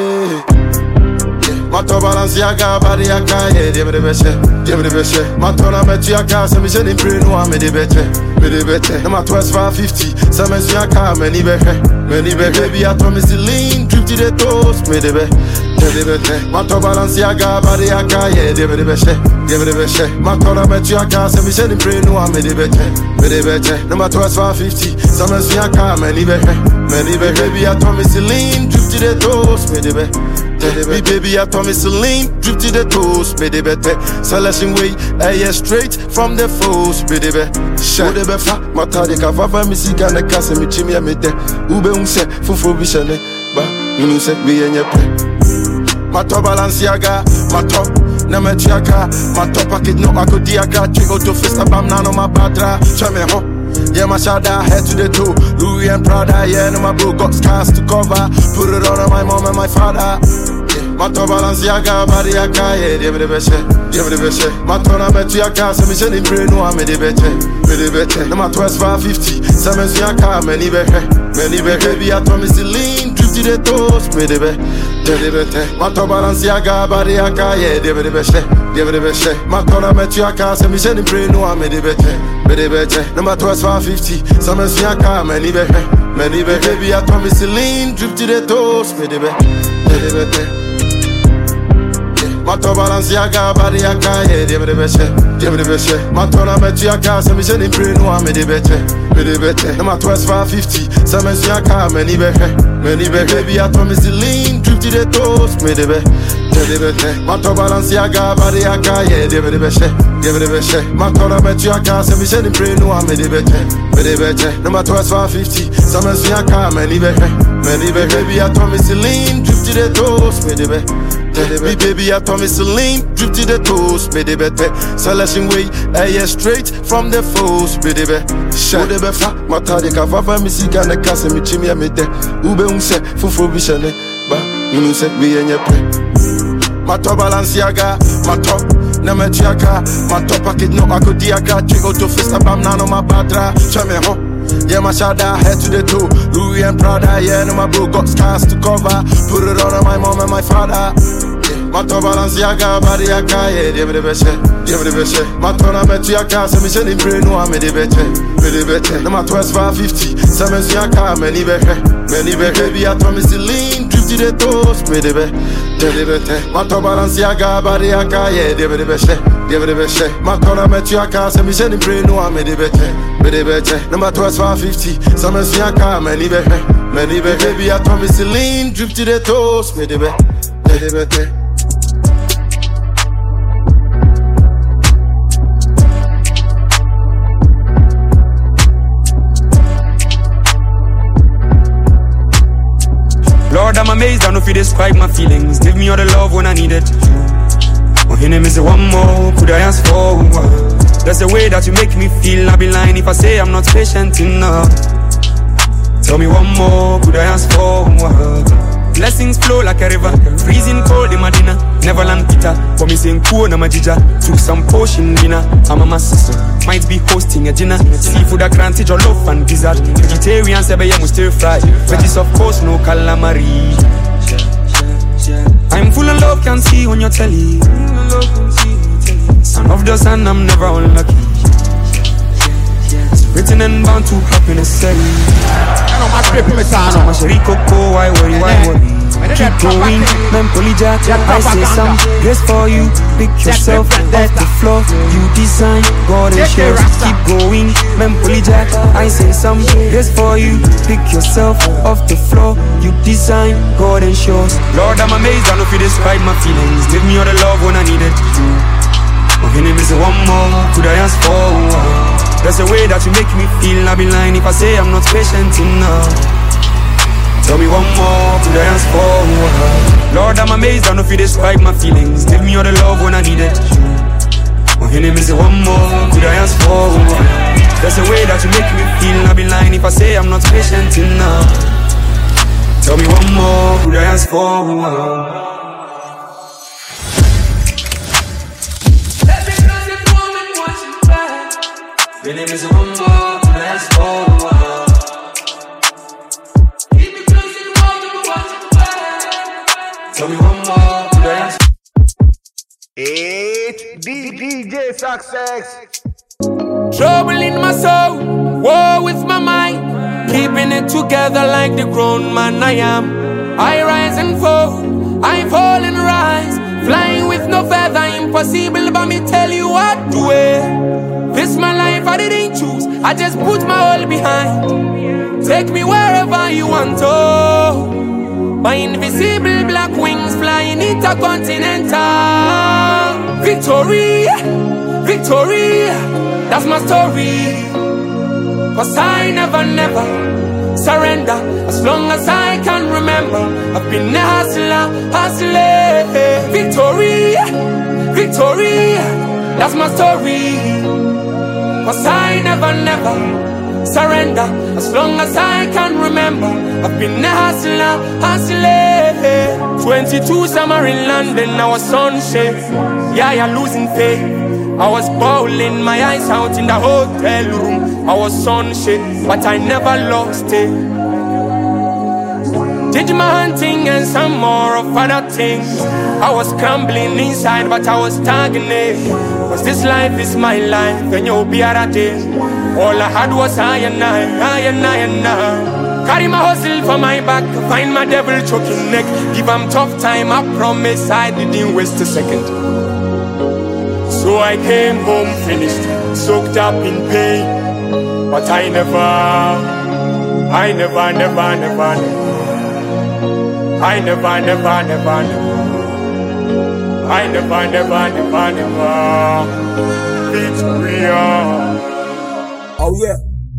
yeah. Mato Balenciaga, Bariaka, yeah, they the best, they the best. Matona Metiaka, some is in brain, one me the better, me the better. No matter what's five fifty, some is Yaka, many better, many better. Baby, I promise the lean, trip to the toast, me the better. Debete, Mato Balenciaga, Bariaka, yeah, Debete, Debete, Matora Metuaka, Semission Brain, no one, Medibete, Medibete, number twelve fifty, Samasiaka, Menibete, Menibete, baby, I told me Celine, drip to the toast, Medibete. Baby, I told me Celine, drip to the toast, Medibete, Selection way, I straight from the foes, Medibete, Shadebefa, Matadika, Vava, Missika, and the Casa, Michimia, Mede, Ube Unse, Fufu Bishane, Ba, you say, be in your play. Mato Balenciaga, Mato, Nametiaka, Mato Packet, no Akodiaka, Chico to Fista Bam, Nano, my Padra, Chameho. Yeah, my shada head to the toe. Louis and Prada, yeah, no, my bro got scars to cover. Put it on my mom and my father. Mato Balenciaga, Bariaka, yeah, they the best, they the best. Matona Metuaka, Semission in Brain, no, I'm the better, the better. No, my twelve fifty, Samasiaka, many better, many better. Baby, I told me Celine, drip to the toast, me the better. Mato Balenciaga, Bariaka, yeah, they the best, they the best. Matona Metuaka, Semission in Brain, no, I'm the better, the better. Number twelve fifty, Samasiaka, many better, many better. Baby, I told me Celine, drip to the toast, me the better. Mato Balenciaga, Bariaka, yeah, they the best, they the best. Matona Metuaka, Semission in Brain, no, I'm the better, the better. Number twelve fifty, Samasiaka, many better, many better. Baby, I told me Celine, drip to the toast, me the better. Mato Balenciaga, Bariaka, yeah, they the best, they the best. Matona Metuaka, Semission in Brain, no, I'm the better, the better. Number twelve fifty, Samasiaka, many better, many better. Baby, I told me Celine, drip to the toast, me the better. Me baby, I told me Celine, drip to the toast, me the better. Selection way, I straight from the foes, me the better. Show the better, Matadika, Vava, Missika, and the Casa, Michimia, me the Ube Unse, Fufu Bishane, Ba, you say, be in your play. Mato Balenciaga, Mato, Nametiaka, Mato Packet, no Akodiaka, Chico to Fista Bam, Nano, my Padra, Chameho. Yeah, my shada head to the toe. Louis and Prada, yeah, no, my bro got scars to cover. Put it on my mom and my father. Mato Balenciaga, Bariaka, yeah, they the best, they the best. Matona Metuaka, Semission in Brain, no, I'm the better, the better. Number twelve fifty, Samasiaka, many better, many better. Baby, I told me Celine, drip to the toast, me the better, they the better. Mato Balenciaga, Bariaka, yeah, they the best, they the best. Matona Metuaka, Semission in Brain, no, I'm the better, the better. Number twelve fifty, Samasiaka, many better, many better. Baby, I told me Celine, drip to the toast, me the better, they the better.
Lord, I'm amazed, I don't know if you describe my feelings. Give me all the love when I need it. Oh, your name is the one more, could I ask for? That's the way that you make me feel. I'll be lying if I say I'm not patient enough. Tell me one more, could I ask for? Blessings flow like a river, freezing cold in Medina, Neverland Peter. For me saying cool na majija, took some potion dinner. I'm a sister, might be hosting a dinner. Seafood a granted your love and gizzard. Vegetarian sebe yemu stir fry. Veggies of course no calamari. I'm full of love, can see on your telly. Son of the sun, I'm never unlucky. Written and bound to happiness. I know my script, my son. My Sherry Coco, why worry, why worry? Keep going, Mempoli Jack. I say some grace for you. Pick yourself off the floor. You design, God and shows. Keep going, Mempoli Jack. I say some grace for you. Pick yourself off the floor. You design, God and shows. Lord, I'm amazed, I don't know if you describe my feelings. Give me all the love when I need it. Oh, your name is the one more, could I ask for? That's the way that you make me feel. I'll be lying if I say I'm not patient enough. Tell me one more, could I ask for? Lord, I'm amazed, I don't know if you describe my feelings. Give me all the love when I need it. Oh, your name is the one more, could I ask for? That's the way that you make me feel. I'll be lying if I say I'm not patient enough. Tell me one more, could I ask for? Your name is a one more, could I ask for? Keep me close to the wall, never watch it back. Tell me one more, could I ask?
It's D J Success.
Trouble in my soul, war with my mind. Keeping it together like the grown man I am. I rise and fall, I fall and rise, flying with no feather, impossible, but me tell you what to wear. This my life, I didn't choose, I just put my all behind. Take me wherever you want to. My invisible black wings flying intercontinental. Victory, victory, that's my story. Cause I never, never surrender. As long as I can remember, I've been a hustler, hustler. Victory, victory, that's my story. Cause I never, never surrender. As long as I can remember, I've been a hustler, hustler. Twenty-two summer in London, I was sunshine. Yeah, you're losing faith. I was bawling my eyes out in the hotel room. I was sunshine, but I never lost it. Did my hunting and some more of other things. I was crumbling inside, but I was stagnating. Cause this life is my life, and you'll be at a day. All I had was I and I, I and I and I. Carry my hustle for my back, find my devil choking neck. Give him tough time, I promise I didn't waste a second. So I came home finished, soaked up in pain. But I never, I never, never, never, never. I never, never, never, never. I never, never, never, never. Victoria.
Oh yeah.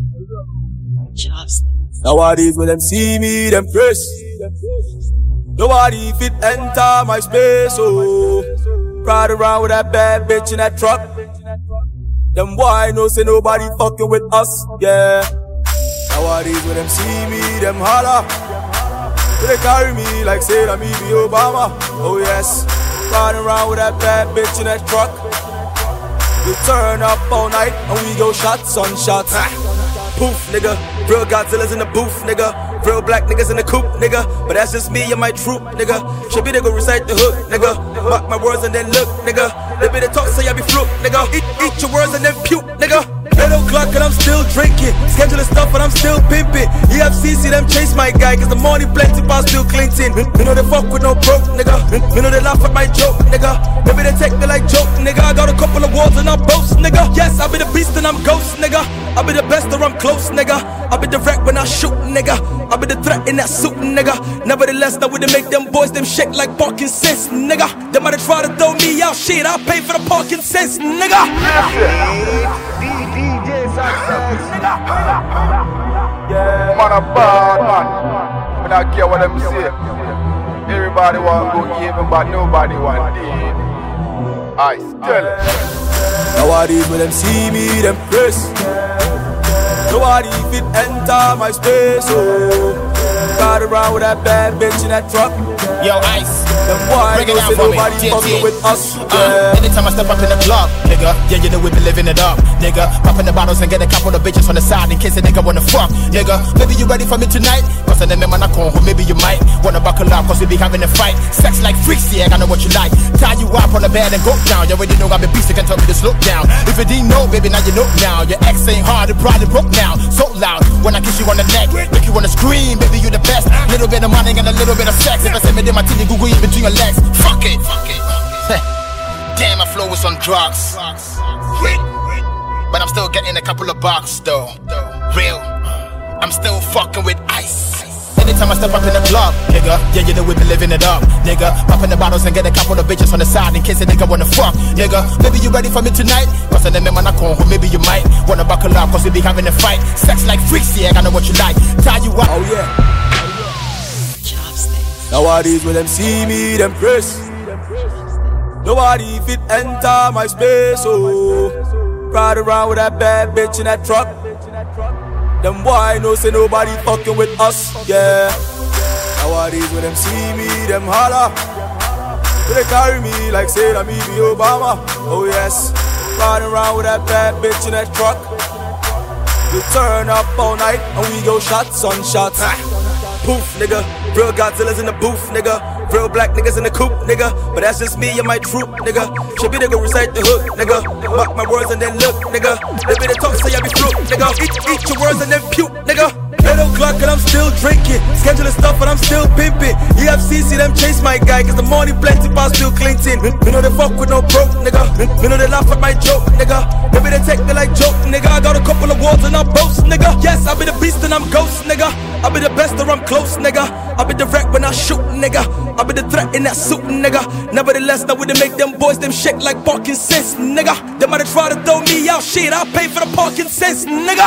Nowadays when them see me, them press. Nobody fit enter my space, oh. Ride around with that bad bitch in that truck. Them boy no say nobody fucking with us, yeah. Nowadays when them see me, them holler. They carry me like say that me be Obama, oh yes. Riding around with that bad bitch in that truck. We turn up all night and we go shots on shots. Poof, nigga. Real Godzilla's in the booth, nigga. Real black niggas in the coop, nigga. But that's just me and my troop, nigga. Should be they go recite the hook, nigga. Mark my words and then look, nigga. They be the talk, say I be fluke, nigga. Eat, eat your words and then puke, nigga. eight o'clock and I'm still drinking. Scheduling stuff and I'm still pimping. E F C see them chase my guy, cause the money plenty pass Bill Clinton. Me, me know they fuck with no broke, nigga. Me, me know they laugh at my joke, nigga. Maybe they take me like joke, nigga. I got a couple of walls and I boast, nigga. Yes, I be the beast and I'm ghost, nigga. I be the best or I'm close, nigga. I be direct when I shoot, nigga. I be the threat in that suit, nigga. Nevertheless, now we they make them boys them shake like Parkinson's, nigga. They might try to throw me out, shit. I pay for the Parkinson's, nigga.
D J Success.
Yeah. Man a bad man. I don't care what them say. Everybody want go even, but nobody want dead. I tell it.
Nowadays when them see me, them press. Nobody fit enter my space, oh. Ride around with that bad bitch in that truck.
Yo, Ice,
them boy
break it down
say
for me.
nobody fucking with us,
uh,
yeah.
Anytime I step up in the club, nigga, yeah, you know we be living it up, nigga. Popping the bottles and get a couple of bitches on the side in case a nigga wanna fuck, nigga. Maybe you ready for me tonight? Cause I never man I call, maybe you might wanna buckle up cause we be having a fight. Sex like freaks, yeah, I know what you like. Tie you up on the bed and go down. You already know I'm a beast, you can tell me to slow down. If you didn't know, baby, now you know now. Your ex ain't hard, it probably broke now. So loud, when I kiss you on the neck, make you wanna scream, baby, you the best. Little bit of money and a little bit of sex. If I say me then my titty Google in between your legs. Fuck it, fuck it. Damn, my flow is on drugs. But I'm still getting a couple of bucks though. Real, I'm still fucking with Ice. Anytime I step up in the club, nigga, yeah, you know we be living it up, nigga. Popping the bottles and get a couple of bitches on the side in case a nigga wanna fuck, nigga. Maybe you ready for me tonight? Cause I never man I call, maybe you might wanna buckle up cause we be having a fight. Sex like freaks, yeah, I know what you like. Tie you up,
oh yeah. Nowadays when them see me, them press. Nobody fit enter my space, oh. Ride around with that bad bitch in that truck. Them boy no say nobody fucking with us, yeah. Nowadays when them see me, them holler. They carry me like say that me be Obama, oh yes. Riding around with that bad bitch in that truck. We turn up all night and we go shots on shots. Poof, nigga. Real Godzilla's in the booth, nigga. Real black niggas in the coop, nigga. But that's just me and my troop, nigga. Should be they go recite the hook, nigga. Mark my words and then look, nigga. They be the talk, say I be fluke, nigga. Eat, eat your words and then puke, nigga. eight eight o'clock and I'm still drinking. Scheduling stuff and I'm still pimping. E F C see them chase my guy, cause the money plenty past Bill Clinton. Me, me know they fuck with no broke, nigga. Me, me know they laugh at my joke, nigga. Maybe they take me like joke, nigga. I got a couple of walls and I boast, nigga. Yes, I be the beast and I'm ghost, nigga. I be the best or I'm close, nigga. I be the wreck when I shoot, nigga. I be the threat in that suit, nigga. Nevertheless, now we make them boys them shake like Parkinson's, nigga. They might try to throw me out, shit. I'll pay for the Parkinson's, nigga.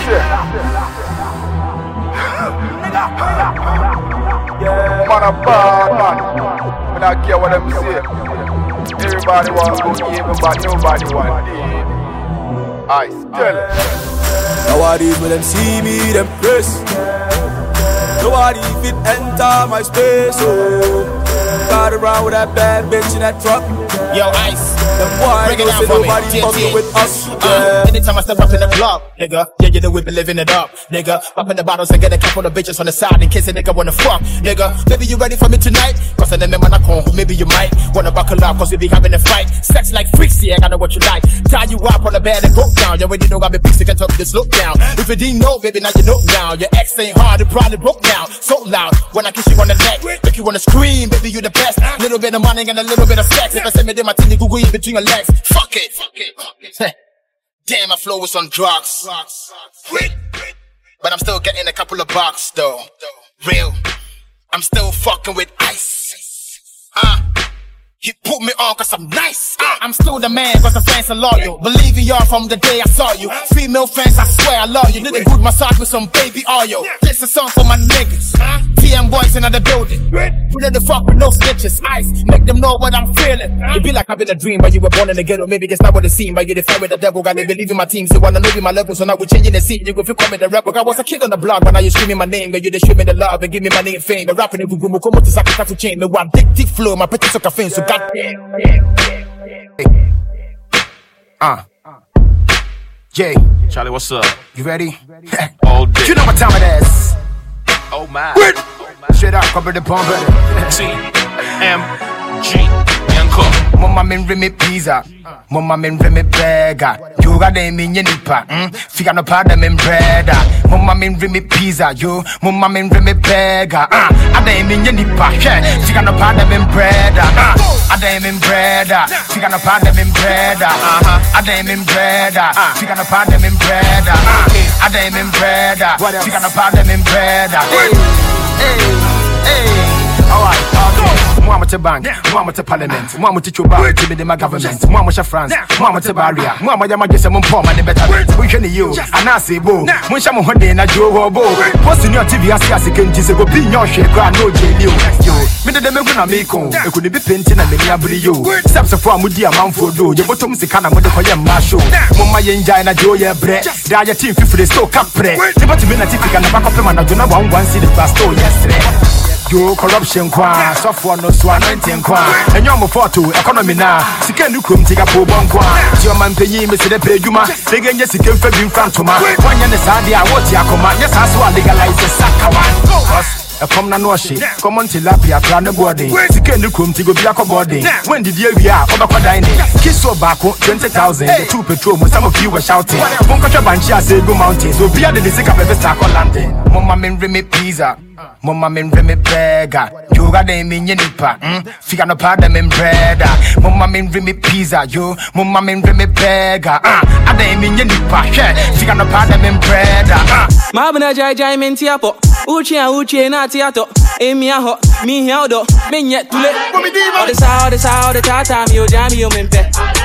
Yeah, man, a bad man. I don't care what them say. Everybody want to give everybody, nobody want it. I still.
Nowadays when them see me, them press. Nobody fit enter my space, oh. Got around with that bad bitch in that truck.
Yo, Ice,
them boys don't say nobody fucking with us.
Uh, anytime I step up in the club, nigga, yeah, you know we be living it up, nigga. Popping the bottles and get a couple of bitches on the side in case a nigga wanna fuck, nigga. Maybe you ready for me tonight? Cause I never man I call, maybe you might wanna buckle up cause we be having a fight. Sex like freaks, yeah, I know what you like. Tie you up on the bed and go down. You already know I be pissed, you can talk this look down. If you didn't know, baby, now you know now. Your ex ain't hard, it probably broke down. So loud, when I kiss you on the neck, make you wanna scream, baby, you the best. Little bit of money and a little bit of sex. If I say me then my team, you Google in between your legs. Fuck it, fuck it, fuck it. Damn, my flow was on drugs. But I'm still getting a couple of bucks though. Real, I'm still fucking with Ice. Uh, he put me on cause I'm nice. Uh, I'm still the man cause the fans are loyal. Believe in y'all from the day I saw you. Female fans, I swear I love you. Did a good massage with some baby oil. This a song for my niggas. Uh, T M boys in the building. You know the fuck with no snitches. Ice, make them know what I'm feeling. It be like I've been a dream, but you were born in the ghetto. Maybe it's not what it seemed, but you're the fight with the devil. Got to believe in my team, so wanna know in my level. So now we're changing the scene. You go feel coming the rap. I was a kid on the block, but now you're screaming my name. But you just show me the love and give me my name fame. The rapping if you go come to sacrifice to change me. One dick dick flow, my pretty sucker fame. So goddamn. Uh. Jay.
Charlie, what's up?
You ready?
All day.
You know what time it is.
Oh my.
Wait. Straight up, cover the bomb.
T M G. Young Cook.
Mama min remi pizza. Mama min remi burger. You got them in your nipa. Fika no pada min bread. Mama min remi pizza. You. Mama min remi burger. Ah. Adem in your nipa. Fika no pada min bread. Ah. Adem in bread. Fika no pada min bread. Ah. Adem in bread. Fika no pada min bread. Ah. Adem in bread. Fika no pada min bread. Hey. Hey. Hey. Alright, okay. Mama to bank, mama to parliament, mama to Chuba, to be my government, mama to France, mama to Barrier, mama Yama get some poor money better. We can you, and I say, Bo, when some one day, and Joe or Bo, posting your T V as a second, just go be your shake, no jail. You, me the Demon Amico, it could be painting and many abri you. Steps of from Mudia Mount for do, your bottom is the kind of mother for your marshal. Mama Yenja Joe, your bread, die a team for the store cup bread. Never to be a typical and a back of them, and I do not want one see the past yesterday. Yo, corruption kwa, software no swan nineteen kwa. And you're more for two economy now. She can do come take a poor one kwa. Your man pay me to the pay you ma. They can just get fed in front of ma. One year the Sadia, what ya command? Yes, I saw legalize the Sakawan. A come na no shit. Come on tilapia, plan the body. She can do come to go black body. When did you be out? Over dining. Kiss so back twenty thousand. Two petrol, some of you were shouting. One country banshee, I say go mountains. So be at the sick of a star landing. Mama min remi pizza. Mama min remi burger. You got them in your nipa. Fika no pada min bread. Mama min remi pizza. You. Mama min remi burger. Ah, adem in your nipa. Fika no pada min bread. Ah.
Mabna jai jai menti apo. Uchi a uchi na tiato. Emi aho. Mi hiaudo. Min yet tule. Ode sa ode sa ode tata mi o jami o min pe.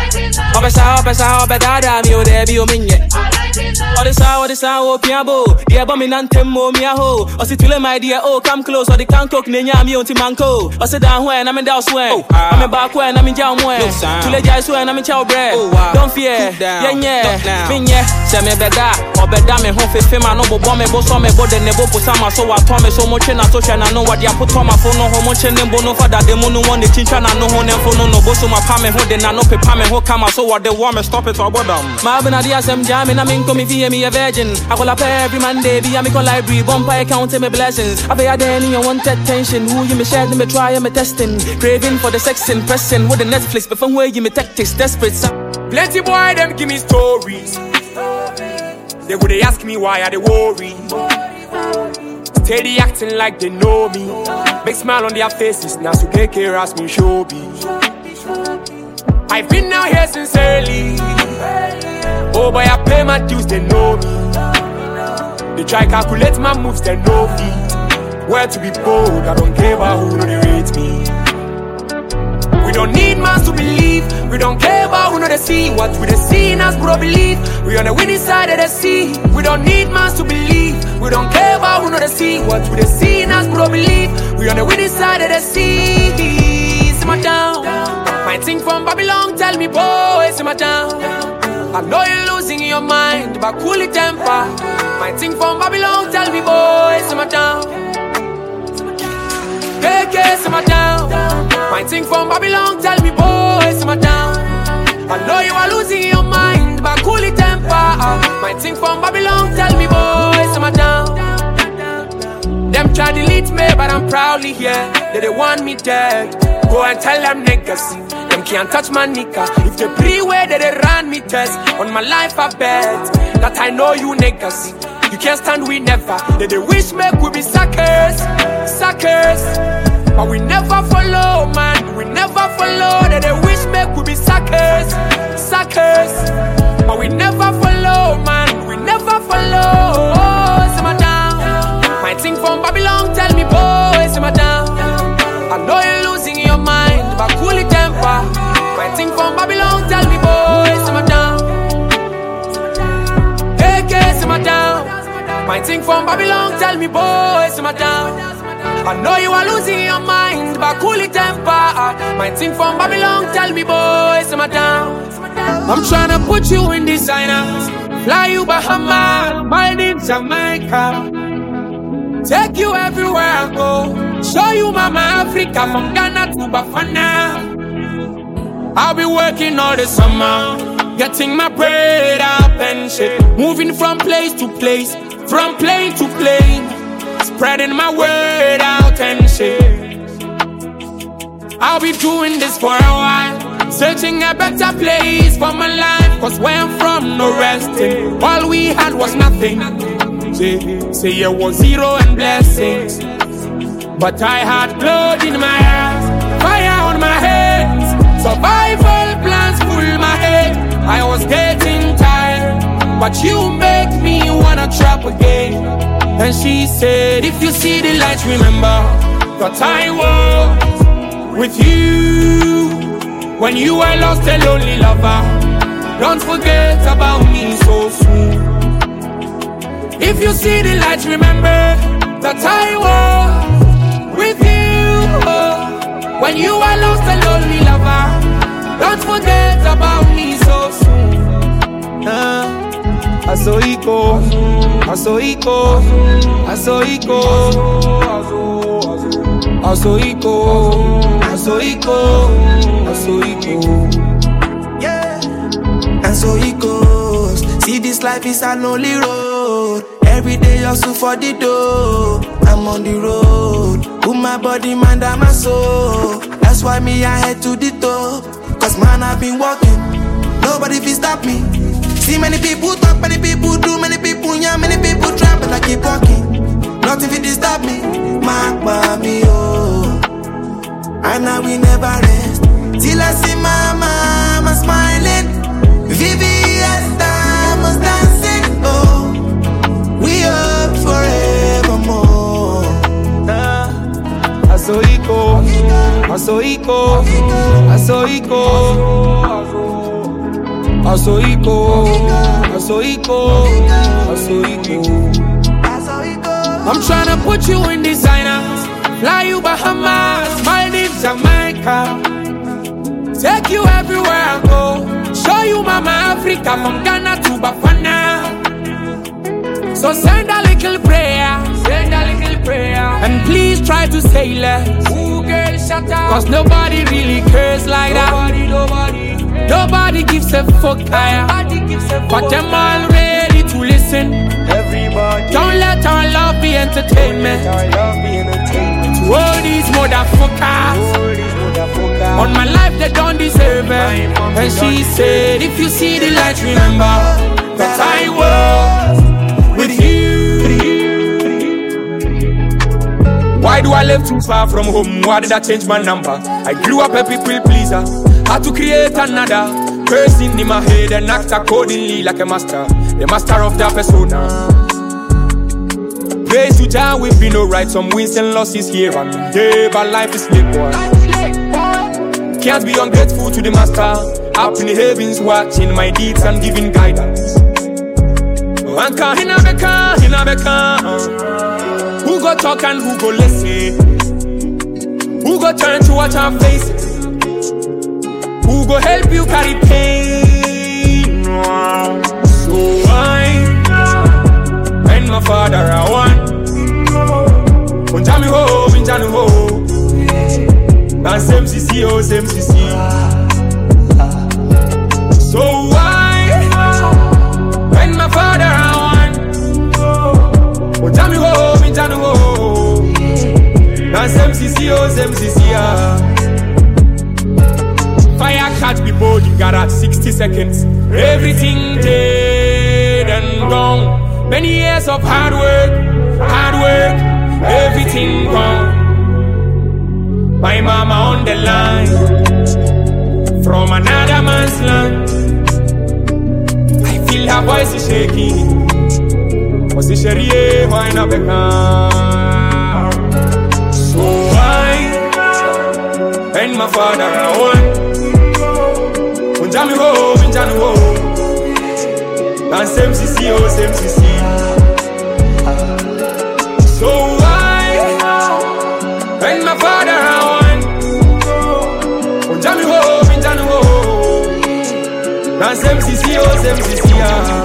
Obe sa obe sa obe dada mi o debi o min yet. Ode sa ode sa o piabo. Yeah, but me nantem mo mi aho. Osi tule my dear. Oh, come close, or the can't cook Nenya me on Timanco. I sit down when I'm in down swing. I'm in back when I'm in Jam when. To let you swear I'm in chow bread. Don't fear, yeah, yeah, Minya, send me better, or better me home for fame. I know, but bomb me, but some me, but the nebo for some. So I told me so much in a social. I know what they put on my phone. No, how much in them, bono for that. The moon one, the chinchana, no, no, no, no, boss, my pame, who then I know, pame, who come. So what they want me, stop it or what them. Marvin Adias, I'm jamming, I'm in, come via me a virgin. I will pay every Monday, be a Miko library, bumper counting me blessings. I be a day in your wanted tension. Who you me share, me try, me testing. Craving for the sex and pressing with the Netflix, but from where you me tactics, desperate.
Plenty boy, them give me stories. They would they ask me why I they worry.
Steady acting like they know me. Big smile on their faces, now so K K ask me show me. I've been out here since early. Oh boy, I pay my dues, they know me. They try calculate my moves, they know me. Where to be bold, I don't care about who know they rate me. We don't need man to believe. We don't care about who know they see. What we they see in us, bro, believe. We on the winning side of the sea. We don't need man to believe. We don't care about who know they see. What we they see in us, bro, believe. We on the winning side of the sea. Simmer down. My thing from Babylon, tell me, boy, simmer down. I know you're losing your mind, but cool it temper. My thing from Babylon, tell me, boy, simmer down. K K, simmer down. My thing from Babylon, tell me, boy, simmer down. I know you are losing your mind, but cool it temper. My thing from Babylon, tell me, boy, simmer down. Them try to delete me, but I'm proudly here. They, they want me dead. Go and tell them niggas, them can't touch my nigga. If they pre-way, they, they run me test. On my life, I bet that I know you niggas. You can't stand, we never. They, they wish me we be suckers, suckers. But we never follow, man. We never follow. They, they wish me we be suckers, suckers. But we never follow, man. We never follow. Simmer down. My thing from Babylon, tell me, boy, simmer down. I know you're losing your mind, but cool it temper. My thing from Babylon, tell me, boy, simmer down. K K, simmer down. My thing from Babylon, tell me, boy, simmer down. I know you are losing your mind, but cool it temper. My thing from Babylon, tell me, boy, simmer down. I'm tryna put you in designers, fly you Bahamas, mine in Jamaica. Take you everywhere I go, show you Mama Africa from Ghana to Bafana. I'll be working all the summer, getting my bread up and shit. Moving from place to place, from plane to plane, spreading my word out and shit. I'll be doing this for a while, searching a better place for my life. Cause where I'm from, no resting. All we had was nothing. Say, say it was zero and blessings. But I had blood in my eyes, fire on my hands, survival plans full my head. I was getting tired, but you make me wanna trap again. And she said, if you see the light, remember that I was with you when you were lost a lonely lover. Don't forget about me so soon. If you see the light, remember that I was with you oh, when you were lost a lonely lover. Don't forget about me so soon. uh, Asoiko, Asoiko, Asoiko, Asoiko, Asoiko, Asoiko.
Yeah, and so it goes. See, this life is an only road. Every day hustle for the dough. I'm on the road. Put my body, mind, and my soul. That's why me, I head to the top. Cause man, I've been walking. Nobody can stop me. See many people talk, many people do, many people yeah, many people try, but I keep walking. Nothing can disturb me. Mark by me, oh. And now we never rest till I see my mama smiling. Vivian diamonds dancing, oh. We up forevermore.
uh, Asoiko, Asoiko, Asoiko, Asoiko, Asoiko, Asoiko. I'm tryna put you in designers, fly you Bahamas, Maldives, Jamaica. Take you everywhere I go, show you Mama Africa from Ghana to Bafana. So send a little prayer, send a little prayer, and please try to say less. Ooh, girl, shut up. Cause nobody really cares like nobody, that. Nobody, nobody gives a fuck higher. But them all ready to listen. Everybody. Don't let our love be entertainment. Love be entertainment. To all these motherfuckers. All these motherfuckers. On my life they don't deserve it. And she said, if you see the light, remember that I was with you Why do I live too far from home? Why did I change my number? I grew up a people pleaser. Had to create another person in my head and act accordingly like a master, the master of that persona. Praise to Jah, we've been alright. Some wins and losses here and there, but life is late, boy. Can't be ungrateful to the master. Up in the heavens watching my deeds and giving guidance. Anka hinabeka, hinabeka. Who go talk and who go listen? Who go turn to watch our faces? Who go help you carry pain? So I and my father I want. Unjami ho, unjami ho. And same C C oh, same C C. So I and my father I want. Unjami ho, unjami ho. And same C C oh, same C C. Fire catch me boarding garage sixty seconds. Everything dead and gone. Many years of hard work, hard work, everything gone. My mama on the line from another man's land. I feel her voice is shaking. Was it Cherie? Why not become? So I and my father I want. Unjami ho, unjami ho. And same C C oh, same C C. So I and my father I want. Unjami ho, unjami ho. And same C C oh, same C C.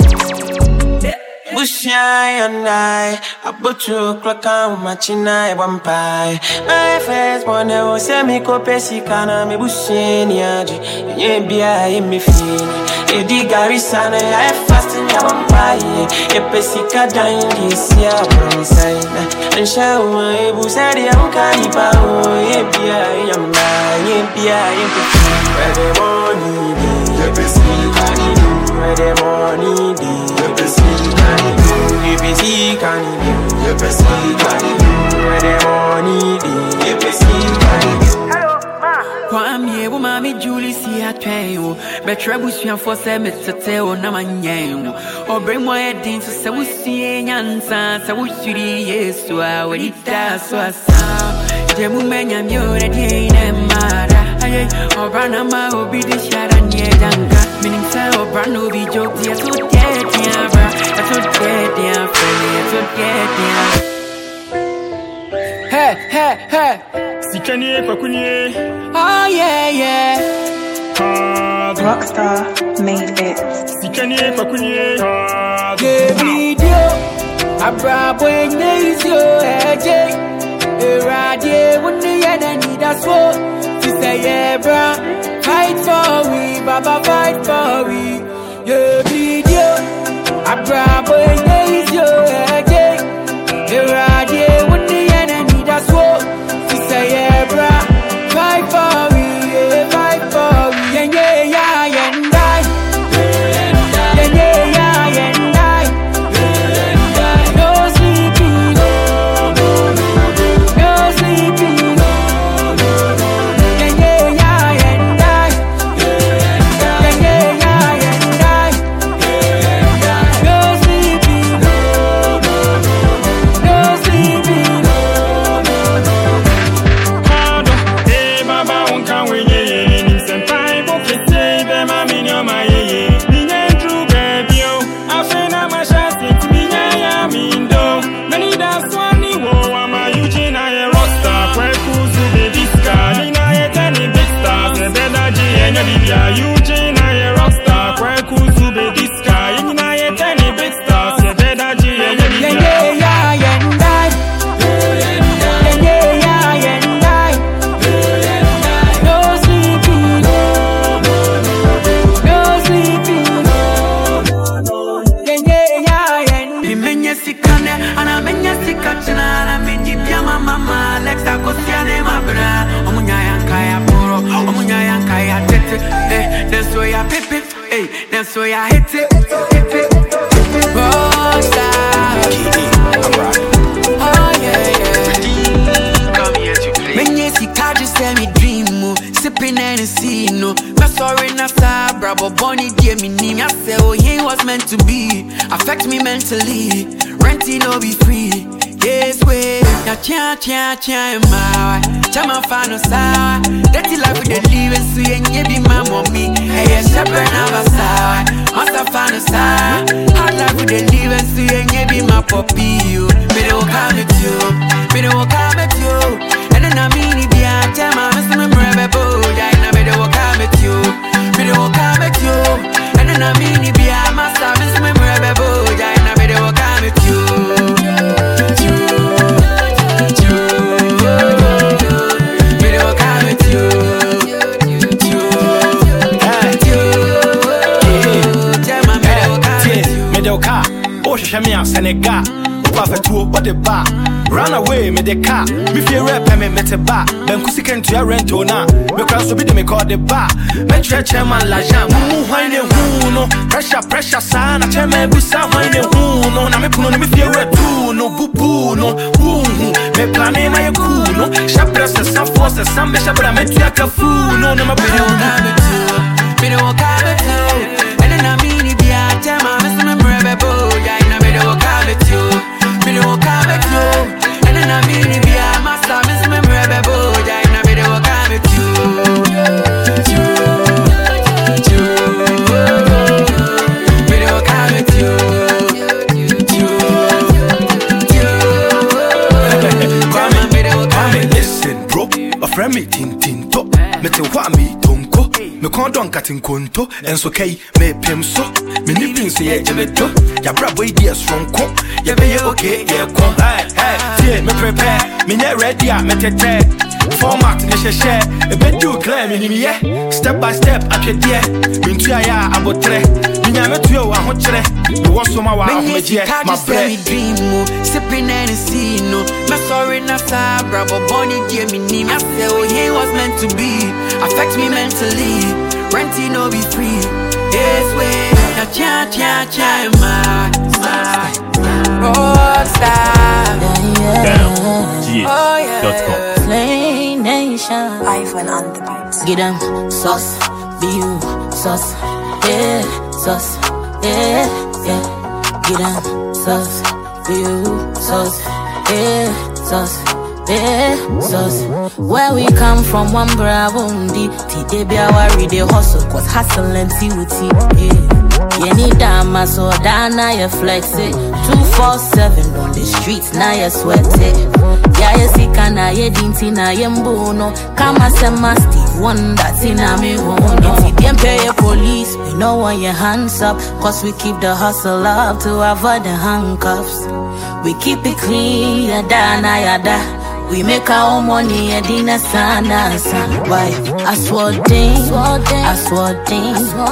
Bushy and I, I put you clock on my chin, I one pie. My first born, I was semi copesi kana me bushy niaji. Ye be I me feel. You dig Gary Sana, I fast in your one pie. Ye pesica dying this year from inside. And show my busari, I'm canipa. Ye be I am mine, ye be I am where the money be. Ye pesica, where the money be. Ye pesica. You be see can you? You be see can you? Where the money be? You be see can you?
Kwame wo mami Julie si atwen betre busuan for se metete o na manyen o bring mo edin so se wusie nyansa se wusuri Yesu a we da so asa de mu menya mi o de din e mara aye o brana ma obi di shara nie danga meaning say o brana obi joke dia so dead dia bra so dead dia friend so dead dia.
Hey hey hey Sikani Pakuni.
Oh yeah yeah.
Rockstar made it.
Sikani Pakuni.
The video. Abra boy nezio eje. Erade woni yeda need us for. She say yeah bra. Fight for we, Baba fight for we. The video. Abra boy nezio eje. Erade woni yeda need us for. Yeah, bra, fight for me, yeah, fight for me, yeah, yeah, yeah, yeah, and die, yeah, yeah, yeah, yeah, and die, no sleeping, no sleeping, yeah, yeah, yeah, and die, yeah, yeah, yeah, and die, no sleeping, no sleeping.
Yeah, Eugene, I a rockstar. Where cool to be this guy? You know, I ain't any big stars. Yeah, better G, yeah, yeah,
yeah, yeah, yeah, and die. Yeah, yeah, yeah, and die. No sleeping, no sleeping. Yeah, yeah, yeah, and me menya sikane, ana menya sikachana, ana menji biama mama, Alexa kosiane mabra, omunya yankaya puro, omunya yankaya tete. Eh, that's why I pip it, eh, that's why I hit it, hit it, rockstar. Oh yeah, yeah. say me dream mo, sipping and see no. Me sorry na sabra, but bonny dear me name. I say oh he was meant to be, affect me mentally. Renting no be free. Yes way, ya cha cha cha my, chama fano sawa. Dirty life with the living sweet and you be my mommy. Hey, shepherd never sawa, must fano sawa. Hard life with the living sweet and you be my puppy. You, me don't come with you, me don't come with you. And then I mean it be a chama, miss me brave boy. I know me don't come with you, me don't come with you. And then I mean it be a master, miss me brave boy. I know me don't come with you.
Shamia Senegal, Buffeto, what the bar. Run away, me the car. Me feel rap, me met a bar. Ben Kusikan to your rento now. Me cross to be the me call the bar. Me stretch man la jam. Who wine the who no. Pressure, pressure, son. I tell me busa wine the who no. Na me puno me feel rap too no. Boo boo no. Woo me plan me my cool no. Sharp press some force some me sharp but I met you like a fool no. No me be no come with you. Me no come with you. And then I mean it be a jam. I miss me brave boy. Me don't come with you, me don't come with you. And then I mean it be a master, miss me brave boy. I me don't come with you. You, you, me don't come with you. You, you, come on, me don't come with you. Listen, bro, a friend me tin tin to, me te wa me tonko. Me kon don katin konto, enso kei me pem so. Me ni pin se ye jeme do. Ya brabo ideas from ko. Ya be ye okay, yeah come. Hey, hey, tie me prepare. Me ne ready a me tete. Format me she share. E be do clear me ni me ye. Step by step atwe de. Me ntu ya abotre. Me nya me tuo a ho kire. Me wo so ma wa ho me je. My bread. Me dream mo, sipping and see no. Me sorry na sabra, but bonny dear me ni. I say oh he was meant to be. Affect me mentally. Renting no be free. Yes way. Na cha cha cha my my rockstar.
Down G S dot com.
Play Nation. iPhone on the beat. Get them sauce, be you sauce, yeah, sauce, yeah, yeah. Get them sauce, be you sauce, yeah, sauce. Yeah, sauce. Where we come from, one bravundi. Today be our read hustle, cause hustle and see what yeah. You need dama, so dana you flex it. two four seven on the streets, now you sweat it. Yeah, you see, kana ye dinti na ye mbono. Kama sema Steve Wonder, tina me wono. If you pay your police, we know want your hands up. Cause we keep the hustle up to avoid the handcuffs. We keep it clean, yada na yada. We make our own money and dinner sana sana. Why? I swore ding, I swore ding,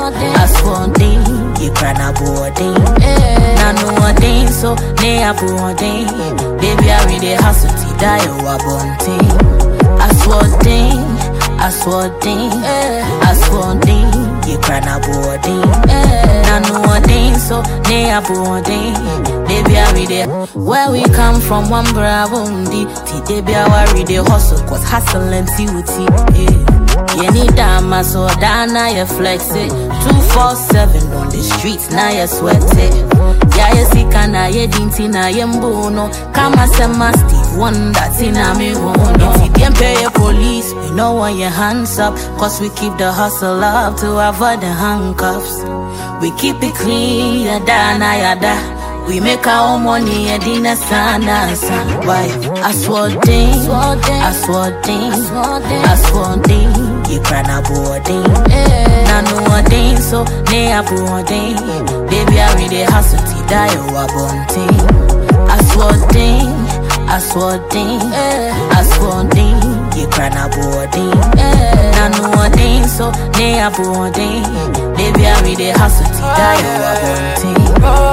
I swore ding. You can't afford ding. Now no ding, so ne aboarding. Baby, I read the hustle to die or abonting. I swore ding, I swore ding, I swore ding. You can't afford ding. Now no ding, so ne aboarding. Baby, I read it. Where we come from, one bravundi. Today be our read the hustle, cause hustle and see what yeah. You need dama, so dana you flex it. two four seven on the streets, now you sweat it. Yeah, you see, kana ye dinti na ye mbono. Kama sema Steve Wonder, tina me wono. If you pay your police, we know want your hands up. Cause we keep the hustle up to avoid the handcuffs. We keep it clean, yada na yada. We make our own money and dinner sana sana. Why? I swore ding, I swore ding, I swore ding. You can't afford ding. Now no ding, so ne aboarding. Baby, I read the hustle to die or abonting. I swore ding, I swore ding, I swore ding. You can't afford ding. Now no ding, so ne aboarding. Baby, I read the hustle to die or abonting.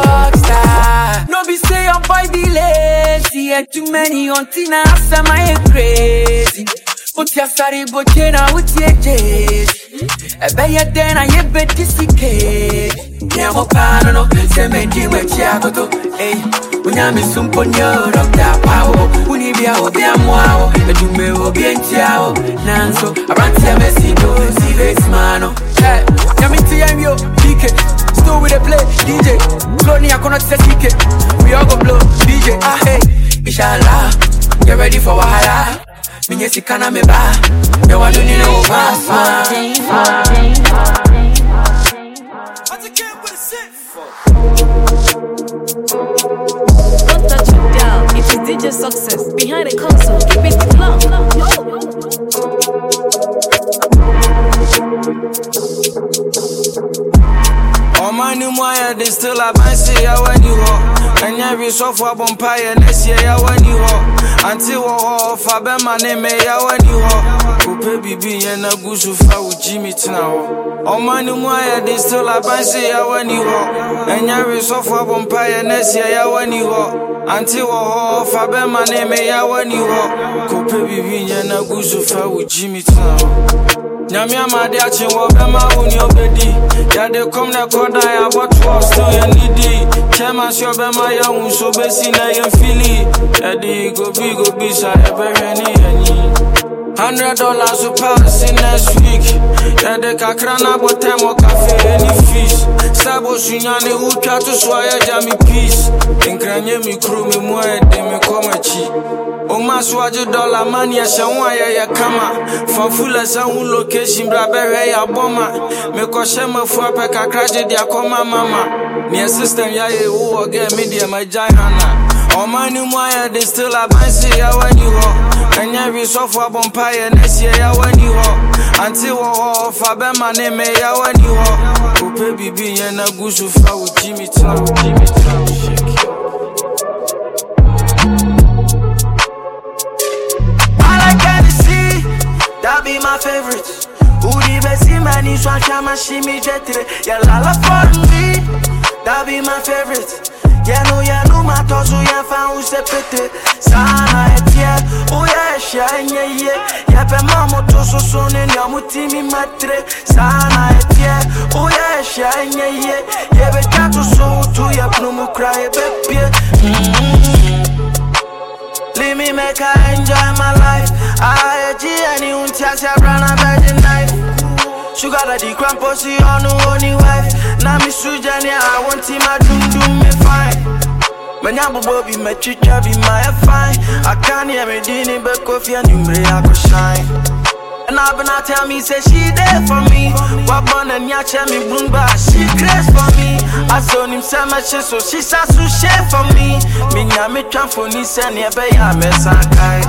Rockstar. No be say I'm by the lazy. Yeah, too many on Tina, some I crazy. Put your sorry, but you know what's your age. I bet you then I have bet this decade. Yeah, I'm a pan, no, say me, Jim, where you go to, hey. Unyami sumponyo Doctor Power Unibia obia mwao Edume obia ntiao Nanso Abanti ya mesido Sives mano Hey Nyamiti ya myo D K Still with the play D J Flow ni akona tse C K We all go blow D J Ah hey Inshallah Get ready for wahala Minye sikana meba Yo wadu ni no basa
Don't touch it down. It is D J Success. Behind the console, keep it plumb.
Oh my new moya, they still have I say I want you all. And every software bumpire next year I want you all. Until all Faber my name I want you all. Coupe bibi and a goose of with Jimmy now. Oh my new moya, they still have I say I want you all. And every software bumpire next year I want you all. Until all Faber my name I want you all. Coupe bibi and a goose of with Jimmy now. Nyamia madiachi wabema uni obedi. Ya de kom ne koda ya watu wa still ya nidi. Chema sio bema ya unso besi na ya fili. Edi gobi gobi sa ebere ni yani. Hundred dollars to pass in next week. Ya de kakrana botemo cafe any fish. Sabo sunyani upya to swaya jami peace. Inkranye mi crew mi mwede mi komachi. Oma swaje dollar money ya shawa ya ya kama. Fanfula sa un location bra bere ya boma. Me ko shema fu ape kakraje dia koma mama. Ni system ya ye wo ge media my jahana. Oma ni moya they still have I say ya when you ho. And every software bumpire next year ya when you ho. Until wo fa be my name ya when you ho. Coupe bibi ya na gusu fa with Jimmy Town. Jimmy Town shake. That be my favorite. Who the best man is one chama shimi jetre. Ya la la for me. That be my favorite. Ya no ya no matozo ya fa usepete. Sana etia. Oh ya shanya ye. Ya pe mamo toso sone ya mutimi matre. Sana etia. Oh ya shanya ye. Ya be tato so tu ya pnumu cry bepie. Let me make her enjoy my life. I G any untias ya run a virgin knife. Sugar daddy grand pussy on no only wife. Now me sujani I want him a doom doom me fine. When ya bobby me chicha be my fine. I can't hear me dini but coffee and you may I go shine. And I been not tell me say she there for me. What born and ya tell me boom ba she crazy for me. I saw him say my shit so she sa so share for me. Me nya me tran for ni say ne be ya me sankai.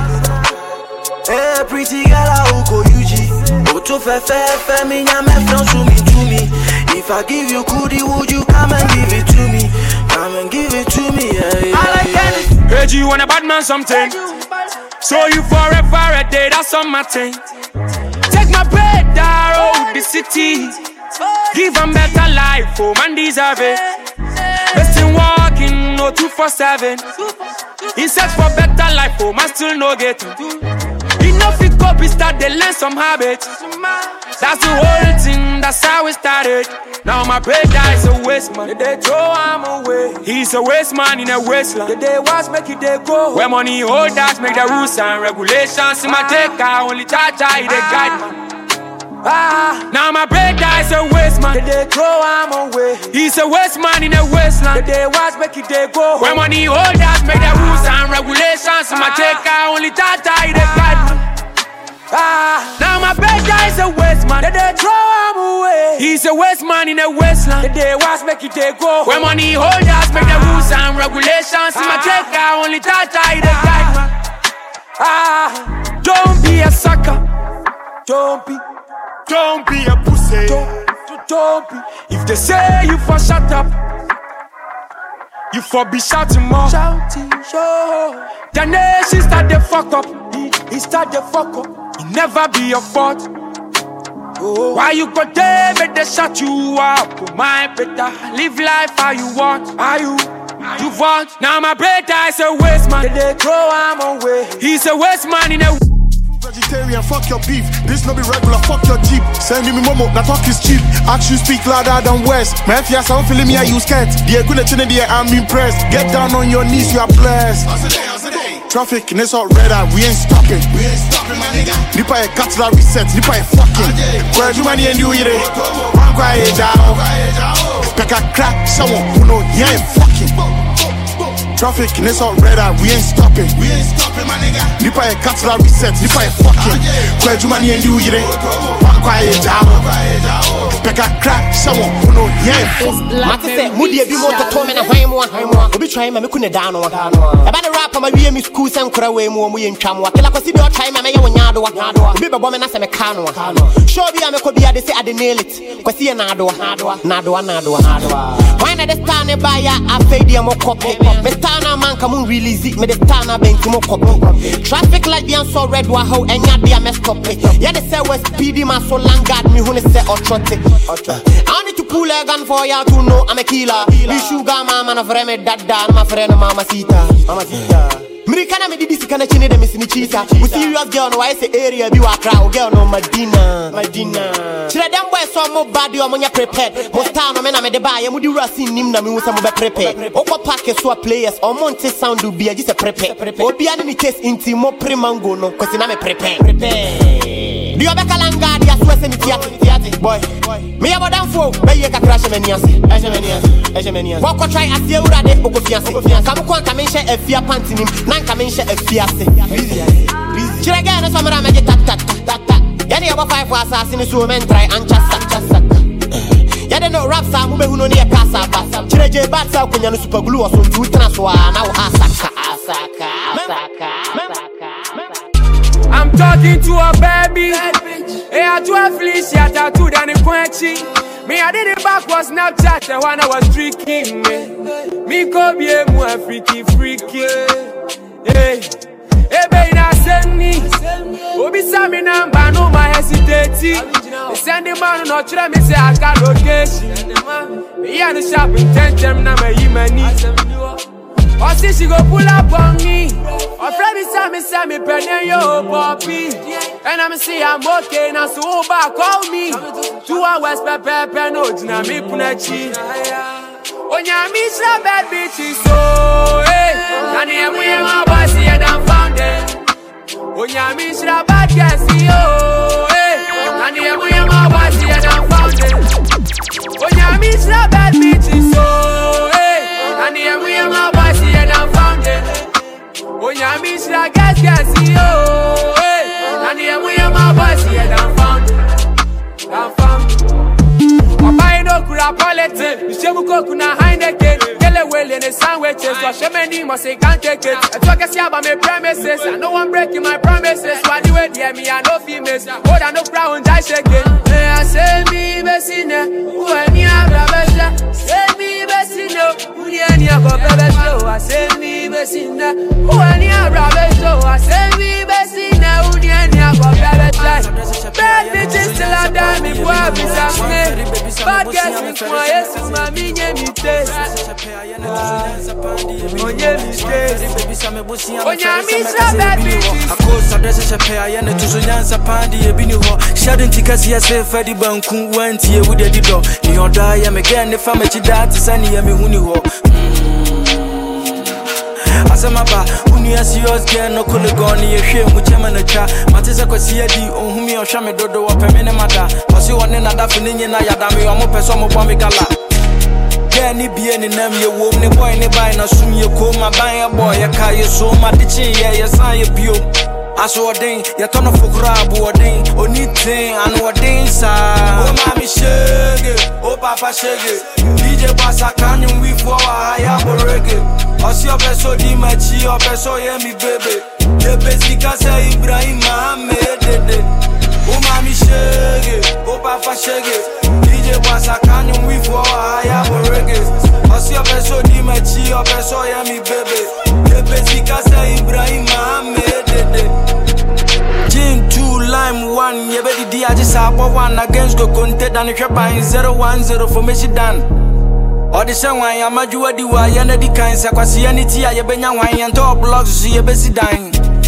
Hey pretty girl I go U G. O to fe fe fe me nya me from to me to me. If I give you goodie would you come and give it to me? Come and give it to me. Yeah, yeah, I like that.
Heard you want a bad man something. So you forever a day that's on my thing. Take my bread down the city. Give them better life, oh man deserve it. Best in walking, no two for seven. In search for better life, oh man still no get it. Enough it up, we start to learn some habits. That's the whole thing, that's how it started. Now my bread is a waste man. They throw him away. He's a waste man in a wasteland. The day was make it they go. Where money hold that make the rules and regulations. In my take I only charge I the guide man. Ah, now my bread is a waste man. They throw him away. He's a waste man in a wasteland. The day was make it they go. Where money hold that make the rules and regulations. In my take I only charge I the guide man. Ah, now my bread is a waste man. They throw him away. He's a waste man in a wasteland. The day was make it they go. Where money hold that make the rules and regulations. In my take I only charge I the guide man. Ah, don't be a sucker. Don't be. Don't be a pussy. Don't, don't be. If they say you for shut up, you for be shouting more. Shouting, show. The nation start the fuck up. He, he start the fuck up. It never be your fault. Oh. Why you go there, but they shut you up? Oh my better, live life how you want. How you, you want. Now my brother is a waste man. They throw him away. He's a waste man in a
vegetarian
fuck your beef. This no be regular, fuck your Jeep. Send me momo, that talk is cheap. Action speak louder than words. My F S, I'm feeling me, I use skirt. The good at the I'm impressed. Get down on your knees, you are blessed. Traffic, and it's all red eye, we ain't stopping. We ain't stopping, my nigga. Nipa a cutler reset, Nipa a fucking. Where do money and you eat it? One quiet down. Expect a crack, someone who know you ain't fucking. Traffic, and it's all red eye, we ain't stopping. We ain't stopping, my nigga. Nipa a cutler reset, Nipa a fucking. Where do money and you eat it? One quiet down. Expect a crack, someone who know you ain't fucking.
Mate say, Moody be more to come and a high one, high one. We'll be trying to make a down one. About the rap, my V M school, some craway more, we in Chamwa. Kill a city or time, I may own Yado, Yado. Be a woman as a mecano. Show me, I'm a copy, they say I didn't nail it. Because see a Nado, Nado, Nado, Nado, Nado. Why not the stand by a fadium or copy? Mestana man come on release it, me the stana bank more copy. Traffic light being so red, how and yet be a mess copy. Yeah, they say was speedy, my so long guard me when they say or trot it. I need to pull a gun for ya to know I'm a killer. You sugar mama, of Remy, that dad, my friend, Mama Sita. Mama Sita. Mirikana me didi sikana chine de misini chisa. We serious girl no I say area bi wa crowd girl no Medina. Medina. Chire dem boy so mo body o mo nya prepared. Mo star no me na me de buy mo di rasi nim na me wo say mo be prepare. Okwa pack so players o mo nte sound do bi just prepare. Obi ani ni case inti mo pre mango no cause na me prepare. Prepare. Di obeka langa dia so say me tiati boy. Me ya bodan fo be ye ka crash me niase. Eje me niase. Eje me niase. Wako try asie urade okofiase. Kamu kwa kamenche efia panty nim. Nanka mention a fiasse. Should I get a summer? I get that, that, that, that. Yanni about five for assassin, so men try and just suck, just suck. Yadda no rap, some who know near Casa. Should I get bad south when you're super glue or some two transfer? Now, Asaka, Asaka, Asaka.
I'm talking to a baby. Hey, I do a Felicia tattoo than a quenching. Me, I did it backwards, Snapchat when I was drinking. Me, go be a more freaky, freaky. Hey, hey, baby, I send me. Obi Sami number, no my hesitating. Send the man no try me say I got location. Me and the shopping ten them na me imani. Or see she go pull up on me. Or friend me say me say me penny yo poppy. And I'm see I'm okay now so back call me. Two hours per per per no na me punachi. Onya me say bad bitches so hey. And here we are my boys here done found it. Onya me say bad guys yo hey. And here we are my boys here done found it. Onya me say bad bitches so hey. And here we are my boys here done found it. Onya me say guys guys yo hey. And here we are my boys here done found it. Done found it. Papa no kura politics. Mishemu koku na Heineken. Gele wele ne sandwiches. So shemeni must say can't take it. I talk a about my promises. I know I'm breaking my promises. Why do it dear me? I know females. Hold on no brown die shaking. Hey, I say me besina. Who any ababasha? Say me besina. Who any ababasha? I say me besina. Who any ababasha? I say me besina. Who any ababasha? Bad bitches still a dime me boy be some bad guys with my ass is my minye mi taste. Onye mi taste. Onya mi sa bad bitches.
Akosa dress a pair yana to so nyansa pandi e bini ho. Shadin tikas ya se fadi banku wanti e wude dido. Ni oda ya me gen ne fama chi dat sani ya me huni ho. Asamaba uni asios gen no kolegoni ye hwe mu chema na cha. Matisa kwasi adi ohumi ohwa me dodo wo pemene mada. Osi wone na da fini nyina yada me omo peso mo bombe gala. Ni bie ni nam ye wom ni boy ni buy na sum ye ko ma ban ye boy ye ka ye so ma de chin ye ye san ye bio aso odin ye tono fukura bu odin oni tin anu odin sa o ma mi shege o papa shege D J Basa kanyu we for wa ya borege osi obeso di machi obeso ye mi bebe ye bezika say Ibrahim Mohammed dede o ma mi shege o papa shege D J Basa kanyu we for wa ya borege osi obeso di machi obeso ye mi bebe ye bezika say Ibrahim Mohammed dede Gin two lime one ye be di aji sa one against go conte dan hweba zero one zero for Michigan. All the same one ya maju adi wa ya na di kan sa kwase ya ni ti ya ye benya wan ya top blocks ye be si dan.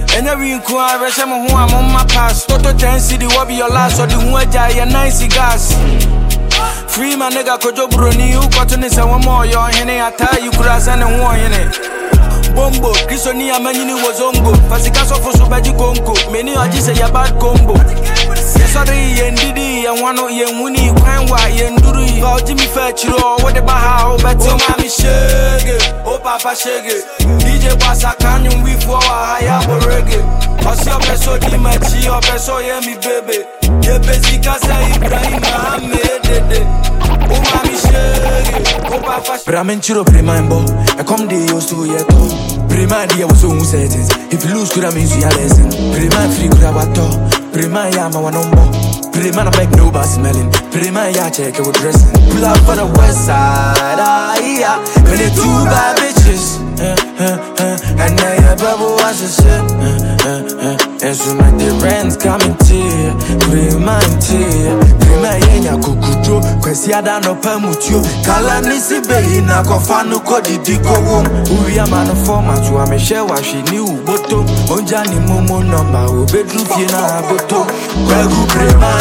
And every inquiry, I'm on my pass. Toto ten city, what be your last or the one jay and nine cigars. Free my nigga Kojo Bruni, you got to this and one more. Your henny, I tell you, grass and one in it. Bombo, Chrisoni, a man was ongo. Pasicaso for Subaji Congo. Many are just a bad combo. Sorry, and Didi, and one of you, Winnie, Quanwa, and Duri, or Jimmy Fetchero, what about how, but so Mammy Shaggy, oh Papa Shaggy, D J Bassa Canyon, we for a higher reggae. What's your best, so Dimachi, or best, so yummy baby. Your basic as I Ibrahim, I made it. Oh Mammy Shaggy, oh Papa Bramenchiro Primambo, I come the used to yet. Prima dia was so certain. If you lose, could I mean you lesson? Prima free could have a talk. Prima ya ma number. Prima na beg no bus smelling. Prima ya check it with dressing. Pull up for the west side, ah yeah. When the two bad bitches, uh, uh, uh, and now your bubble was a shit. Uh, uh, uh, and so my the rents coming to you. Prima and tear. Prima ya kukujo. Kwesi ada no pamutu. Kala nisi be na kofanu kodi diko wom. Uya man format to a Michelle wa she knew boto. Onja ni momo number. Bedroom fina boto. Wegu prima.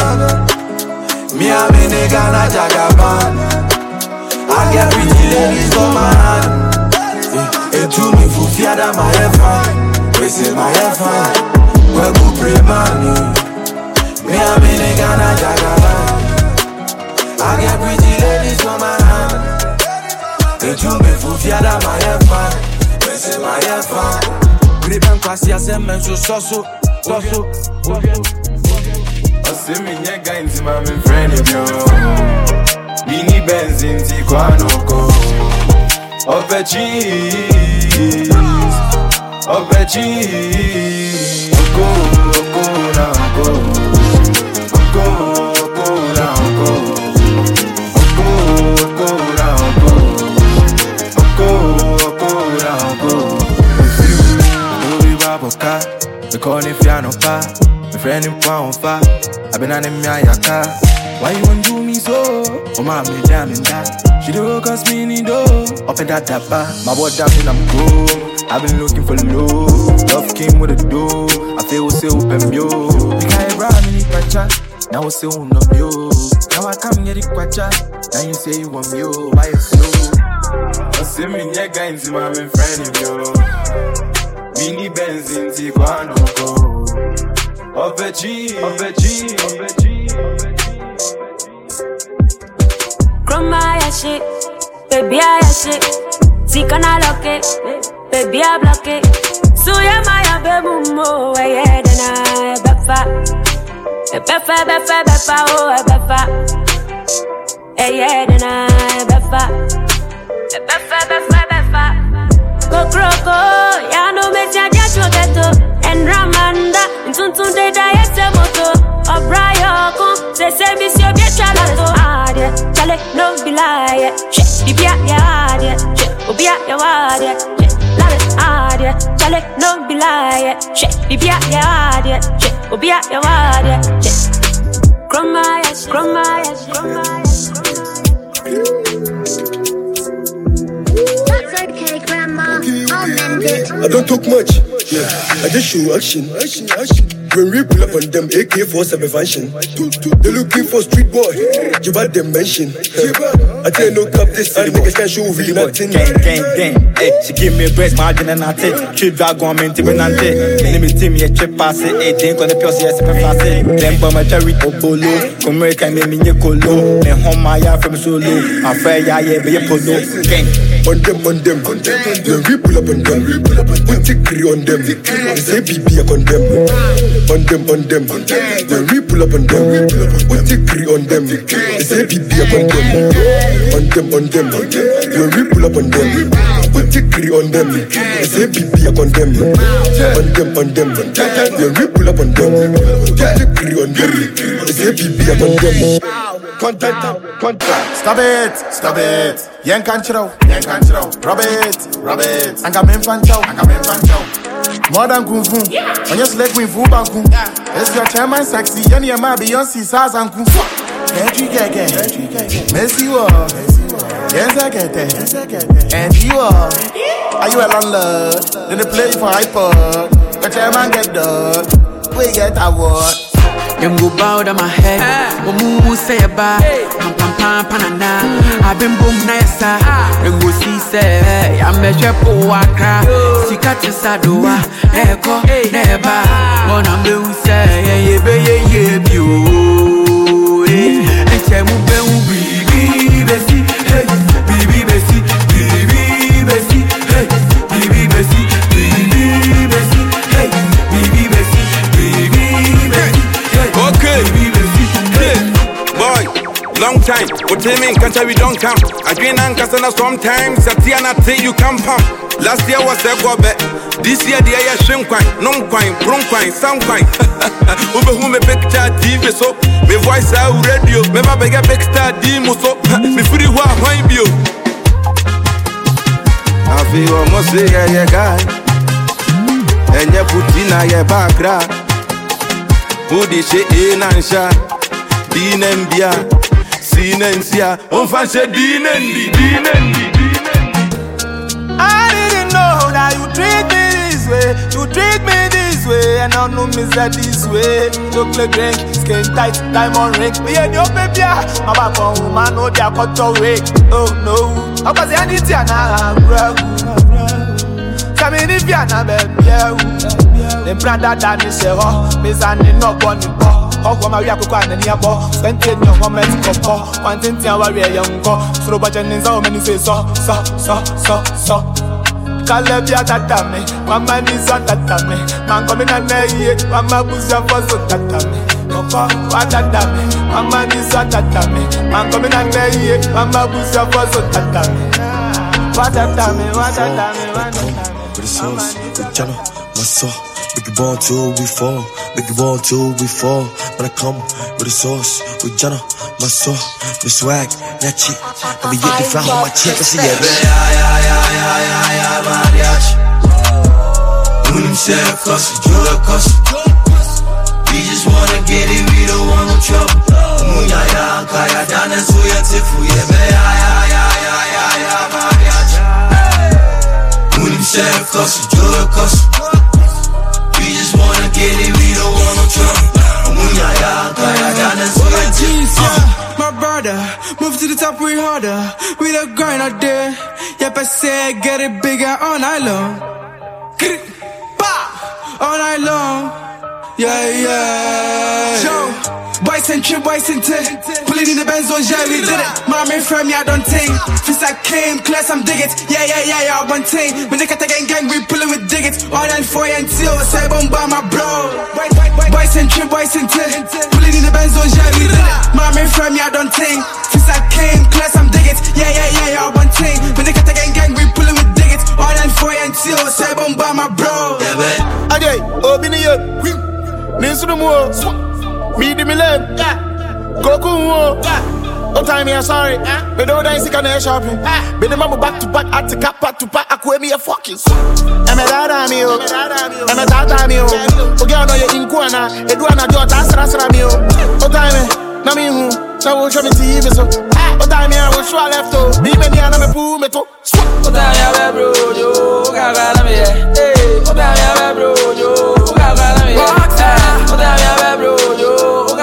Me a me nigga na jagaban. I get pretty ladies for my hand. And to me for fear that my F I. We say my F I. Wegu prima. Me a me nigga na jagaban. I get pretty ladies for my hand. And to me for fear that my F I. We say my F I. Griben kwasi a semen so so so so so.
See me nyega inti ma me friend yo. Bini benzin ti kwa noko. Ope cheese, ope cheese. Oko oko na oko, oko oko na oko, oko oko na oko, oko oko na oko. No be baboka, me call it piano pa. My friend in pound fire. I been on him yaka. Why you want do me so? Oh my me damn in that. She do cause me need do. Up in that dapper. My boy damn in I'm cool. I've been looking for love. Love came with a door. I feel so open yo. The guy around me kwacha. Now I say un of yo. Now I come get it kwacha. Now you say you want me yo. Why you slow? I see me nyega inti my friend yo. Mini benzin ti kwa noko. Opechi, Opechi, Opechi.
Grandma ya shit, baby ya shit. Tika na lock it, baby ya block it. Suya maya bebu mo, yeah dena befa, befa befa befa oh befa, yeah dena befa, befa befa befa. Go croko, ya no me tia dia chugeto. And Ramanda, Tuntun de Diet Moto, or Brian, they say, Monsieur Biachalato, Adia, Chale, no be lie, shit, be at Yadia, shit, be at Yadia, Laris Adia, Chale, no be lie, shit, be at Yadia, shit, be at Yadia, shit. Grandma, grandma, grandma.
That's okay, Grandma. I'll mend it.
I don't talk much. Yeah, I just show action. Action, action. When we pull up on them, A K forty-seven function. They looking for street boy. Give out them mention. I tell no cap this and niggas can't show really nothing.
Gang, gang, gang. Hey, she give me a breast margin and I take. Trip drag on me, Tim and Ante. Name is Timmy, a chip pass it. Hey, drink on the P C S, a pass it. Then bomb a cherry obolo. American name in your colo. Then home my yard from solo. I'm fair, yeah, yeah, be a polo. Gang.
On them, on them, on them. When we pull up on them, we take three on them. They say B B on them. On them, on them, on them. When we pull up on them, we take three on them. They say B B on them. On them, on them, on them. When we pull up on them, we take three on them. They say B B on them. On them, on them, on them. When we pull up on them, we take three on them. They say B B on them. Contact, contact.
Stop it, stop it. Yen can't chill, yen can't chill. Rub it, rub it. Anga men fan chow, anga men fan chow. More than kung fu. On your leg with fu banku. It's your chairman sexy. Yen ye ma Beyonce saz and kung fu. Can't you get it? Messi wa. Yes I get it. And you are. Are you a landlord? Then they play for iPod.
But your man get done. We get award.
Them go bow down my head. Mumu say ba, pam pam pam panana. I been boom nessa. Them go see say, I'm a chepo wakra. Sikati sadoa, eko neba. One I'm the say, yeah yeah yeah yeah bio. And say mu be mu bibi besi, hey bibi besi, bibi besi, hey bibi besi, bibi besi, hey bibi besi, bibi besi.
Okay, hey, boy, long time. What do you mean? Can't we don't come? I been on Casana sometimes. Satiana say you come pump. Last year was a go back. This year the air shrimp quine, non quine, bron quine, some quine. Over whom a picture T V so. Me voice out radio. Me ma beg a big star demo so. Me free wa wine bio. I feel almost say yeah guy. And you put in a yeah background. Budi she inansha dinembia sinensia onfanse dinendi dinendi
I didn't know that you treat me this way. You treat me this way, and I know me say this way. Chocolate drink, skin tight, diamond ring. Me and your baby, my back on woman, no they cut your wig. Oh no, I was the only thing I have. Come in if you're not baby. The brother that is a ho, Miss Annie no one in po. How come I have to go and near bo? Spend ten young women to go. One thing I worry a young go. So but you so many say so, so, so, so, so. Calebia tatame, mama ni so tatame. Man coming and nay, mama busia for so tatame. Papa, what tatame, mama ni so tatame. Man coming and nay, mama busia for so tatame. What tatame, what tatame, what tatame.
With the sauce, with Jana, my soul. Make it ball till we fall, make it ball till we fall. When I come with the sauce, with Jana, my soul, my swag, that shit. Let me get the fly on my check, I see ya.
Yeah, yeah, yeah, yeah, yeah, yeah, mariachi. When him say a cuss, you a cuss. We just wanna get it, we don't want no trouble. Munya ya, kaya dana suya tifu, yeah, yeah, yeah, yeah, yeah, yeah, yeah, mariachi. When him say a cuss, you a cuss. We just wanna get it, we don't want no trouble.
uh, My brother, move to the top, we harder. We the grind out there. Yep, I said get it bigger all night long. All night long. Yeah, yeah. Joe. Boys and trip, boys and tip. Pulling in the Benz on yeah, we did it. Mommy from ya don't think. Since I came, class, I'm dig it. Yeah, yeah, yeah, yeah, one thing. When they got the gang gang, we pulling with dig it. All and four and two, say bomb by my bro. Boys and trip, boys and tip. Pulling in the Benz on yeah, we did it. Mommy from ya don't think. Since I came, class, I'm dig it. Yeah, yeah, yeah, yeah, one thing. When they got the gang gang, we pulling with dig it. All and four and two, say bomb by my bro.
Yeah, man. Ajay, obini yo. Ninsuru mo. Me di me lem, yeah. Goku wo, yeah. Oh time here, sorry, yeah. Me don't dance in the shopping, yeah. Been the mama back to back, at the cap, back to back, I quit me a fucking. I'm a dada me, I'm a dada me, oh girl know you in Kuana, Eduana Jota, Sasra me, oh time, na me who, now we'll show me T V so. Oh time here, we'll show left to, me me niana me poo me to. Oh time here, bro, yo, gaga me, hey. Oh time here, bro, yo, gaga me, oh time here, bro, yo.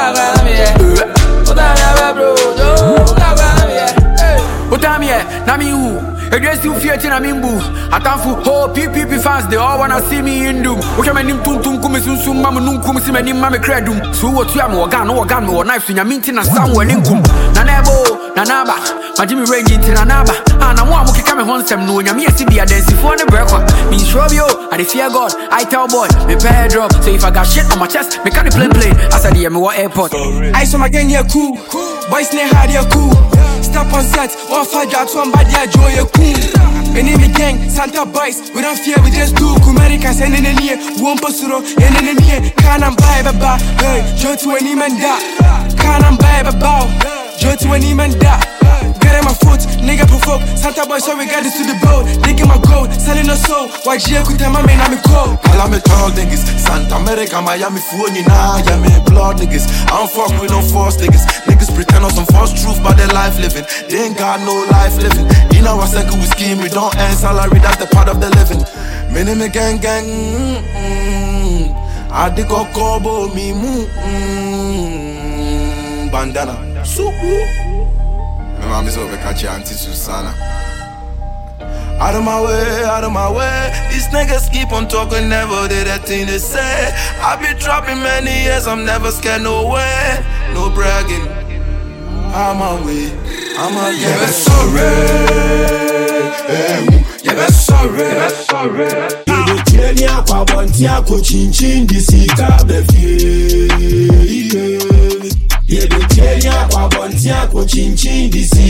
Nami who? Address you fear to Namimbu. Atanfu, oh, P P P fans, they all wanna see me in doom. Which I'm in Tuntum Kumisum, Mamma Nunkum, Simani, Mamma Credum. So what you am or gun or gun or knife in your minting and somewhere in Kum. Nanabo, Nanaba, my Jimmy Range in Nanaba. And I want to come home some no, Yamia City, a dance for the breakfast. Me Shrobio, I fear God, I tell boy, me pay drop. So if I got shit on my chest, me can't play play. I said, yeah, me what airport.
I saw my gang here cool. Boys near hard here cool. Stop on set, one fight drops, one body, I joy a cool. Enemy gang, Santa Boys, we don't fear, we just do. Kumarika, send in the near, one posuro, and in the near. Can't buy a bar, hey, Joe to any man da. Can't buy a bar, Joe to any man da. Get my foot, nigga provoke. Santa Boy, so we got this to the boat. Digging my gold, selling a soul. Why Jia could tell my man I'm a cold.
All I'm a tall niggas, Santa America, Miami, Funy, nah, yeah, me blood niggas. I don't fuck with no false niggas. Niggas pretend
on some false truth about their life living. They ain't got no life living. In our circle we scheme, we don't earn salary, that's the part of the living. Minimum gang gang, mm-mm. I dig a kobo me moo, mm-mm. Bandana, suku. My mom is over catch Auntie Susanna. Out of my way, out of my way. These niggas keep on talking, never did that thing they say. I be dropping many years, I'm never scared, no way, no bragging. I'm my way, I'm my way. Yeah, that's sorry. Yeah, that's sorry. Yeah, that's sorry.
You tell me I'm going to chin chin this is Kabefi. Yeah, you tell me I'm going to chin chin this is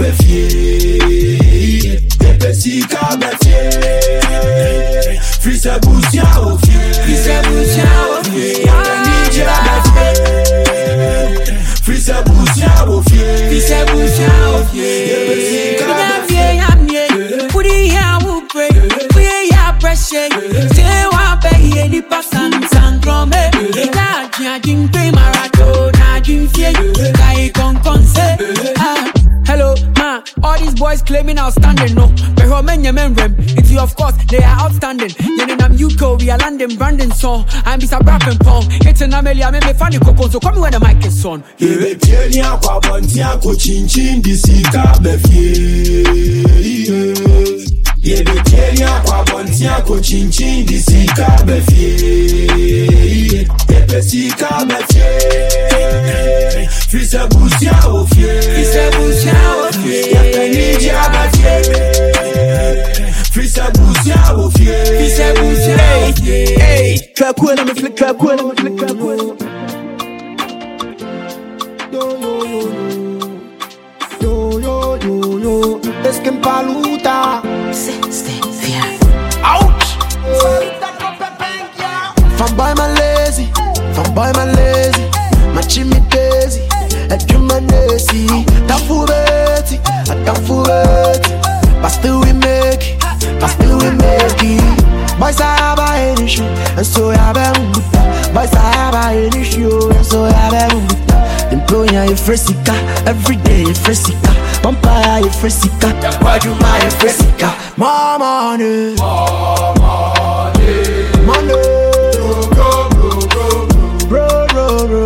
Kabefi. Si Kabefi, free se bousia au fier, free se bousia au fier, free se bousia au fier, free se bousia au fier. Put it here, we pray, we are pressure. Say what pay any person and from me. That judging pay marathon, judging fear, kai con con say. Hello, ma. All these boys claiming outstanding, no. But how many men rem? It's you, of course, they are outstanding. Yenin am U K, we are landing Brandon song. I'm this a rap and pong. It's an Amelia, me me funny coco, so come when the mic is on. Yeah, be pieni akwa bantia ko chin chin disi Kabefi. Yeah, be pieni akwa bantia ko chin chin disi Kabefi. Yeah, be si Kabefi. Free se bousia au fier, free se bousia au fier. Y'a qu'un ninja Kabefi. Free se bousia au fier, free se bousia au fier. Hey, trap cool, I'm a flick, trap cool, I'm a flick, trap cool. Yo yo yo yo yo yo yo. Es que en paluta. Ouch. Fanboy man lazy, fanboy man lazy. Machimi daisy, a human daisy. Tafu beti, a tafu beti. But still we make it, but still we make it. Boys I have a issue, and so I have a muta. Boys I have a issue, and so I have a muta. Employer you fresika, every day you fresika. Vampire you fresika, why you my fresika? More money, more money, money. Bro, bro, bro, bro, bro, bro.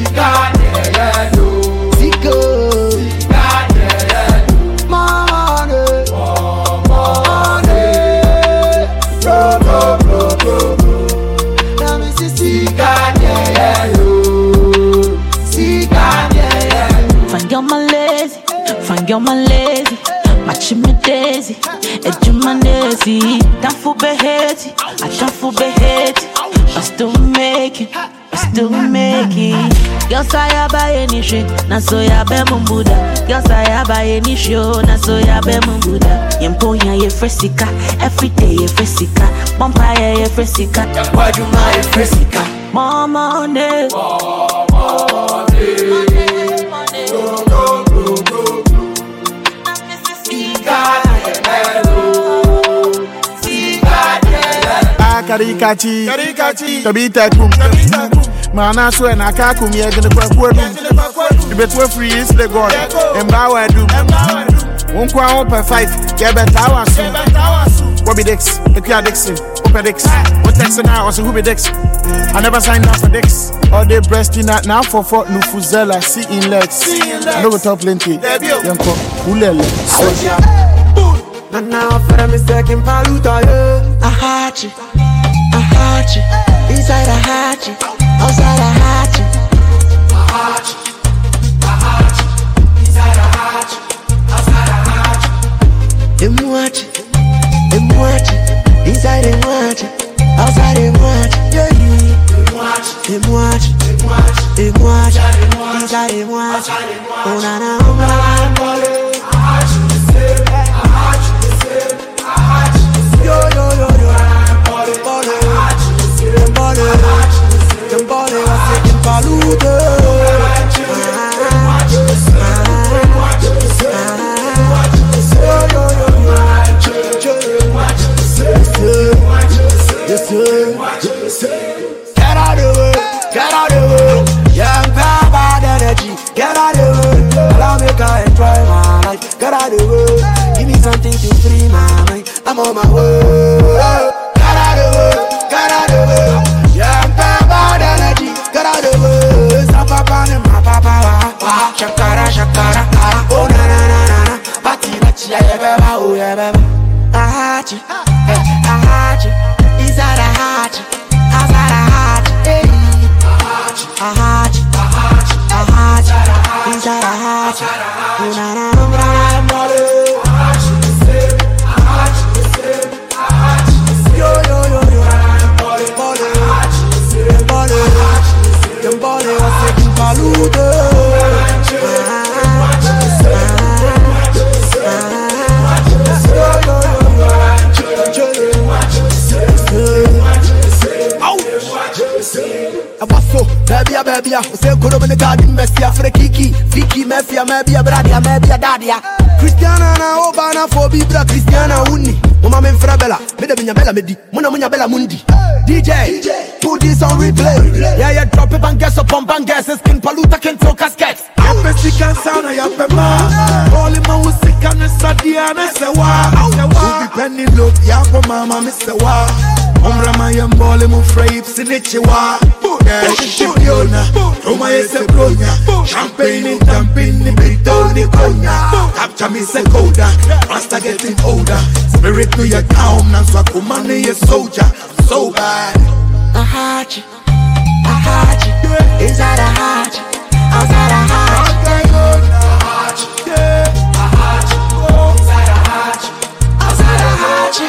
You're my lazy, find you're my lazy. Match me daisy, edge my daisy. Down for beheti, I down for beheti. I still make it, I still make it. Girls I buy any shit, na so ya be mumbuda. Girls I buy any show, na so ya be mumbuda. Yemponya ye fresika, every day ye fresika. Vampire ye fresika, why you my fresika? More money, more money.
Karikachi, Karikachi, Tabita Kum, Mana so and Akakum, you're gonna go for them. You bet we're free is the god, and Bower do. One quite open fight, get better hours soon. Bobby Dix, Ekia Dixon, Open Dix. What Texan now was a Hubi Dix. I never signed up for Dix. All day breasting out now for Fort Nufuzela, see in legs. I know we talk plenty. Yanko, Ulele, Soja.
And now for me second paluta, yeah. I had you, I had you, inside I had you, outside I had you. I had you, I had you, inside I had you, outside I had you. Them watch it, them watch it, inside them watch it, outside them watch it. Yeah, yeah. Them watch it, them watch it, them watch it, inside them watch it. Oh na na, oh na na, I had you the same, I had you. Yo, yo, yo, yo, body, body, body, them body was taking palude. Get out of the way, get out of the way, young power bad energy, get out of the way. shakara, shakara, ah, oh na na na na na. Party na chia, yeah, beba, oh yeah, beba. Ahachi, eh, ahachi, inside ahachi, outside ahachi, eh. Ahachi, ahachi, ahachi, inside ahachi, oh na na na na na. Ahachi the same, ahachi the same, ahachi the same. Yo yo yo yo, body, body, ahachi the same, body, ahachi the same. Them body was taking palude. Baby, baby, say Kolo in the garden, Messi, Afre Kiki, Vicky, Mafia, maybe a Bradia, maybe a Dadia. Cristiana, Obana, for Bibra, Cristiana, Uni, Mama Frabella, Medabina Bella Medi, Mona Muna Bella Mundi. D J, put this on replay. Yeah, yeah, drop it and guess up on bangers, skin paluta can talk casquettes. Mexican sound, I have a man. All in my music and it's a Diana, say wow. Who be penny look, yeah, for mama, Mister Wow. Umra my mbole mu frapes in it chiwa. Yeah, shipiona. Roma is a bronya. Champagne in champagne in bitoni konya. Capture me se koda. Rasta getting older. Spirit to your town. Nanswa kumane ye soldier. So bad. Ahachi, ahachi. Inside a hachi, outside a hachi. Ahachi, ahachi. Inside a hachi, outside a hachi.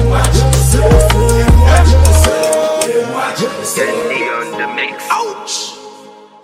Sandy on the mix. Ouch!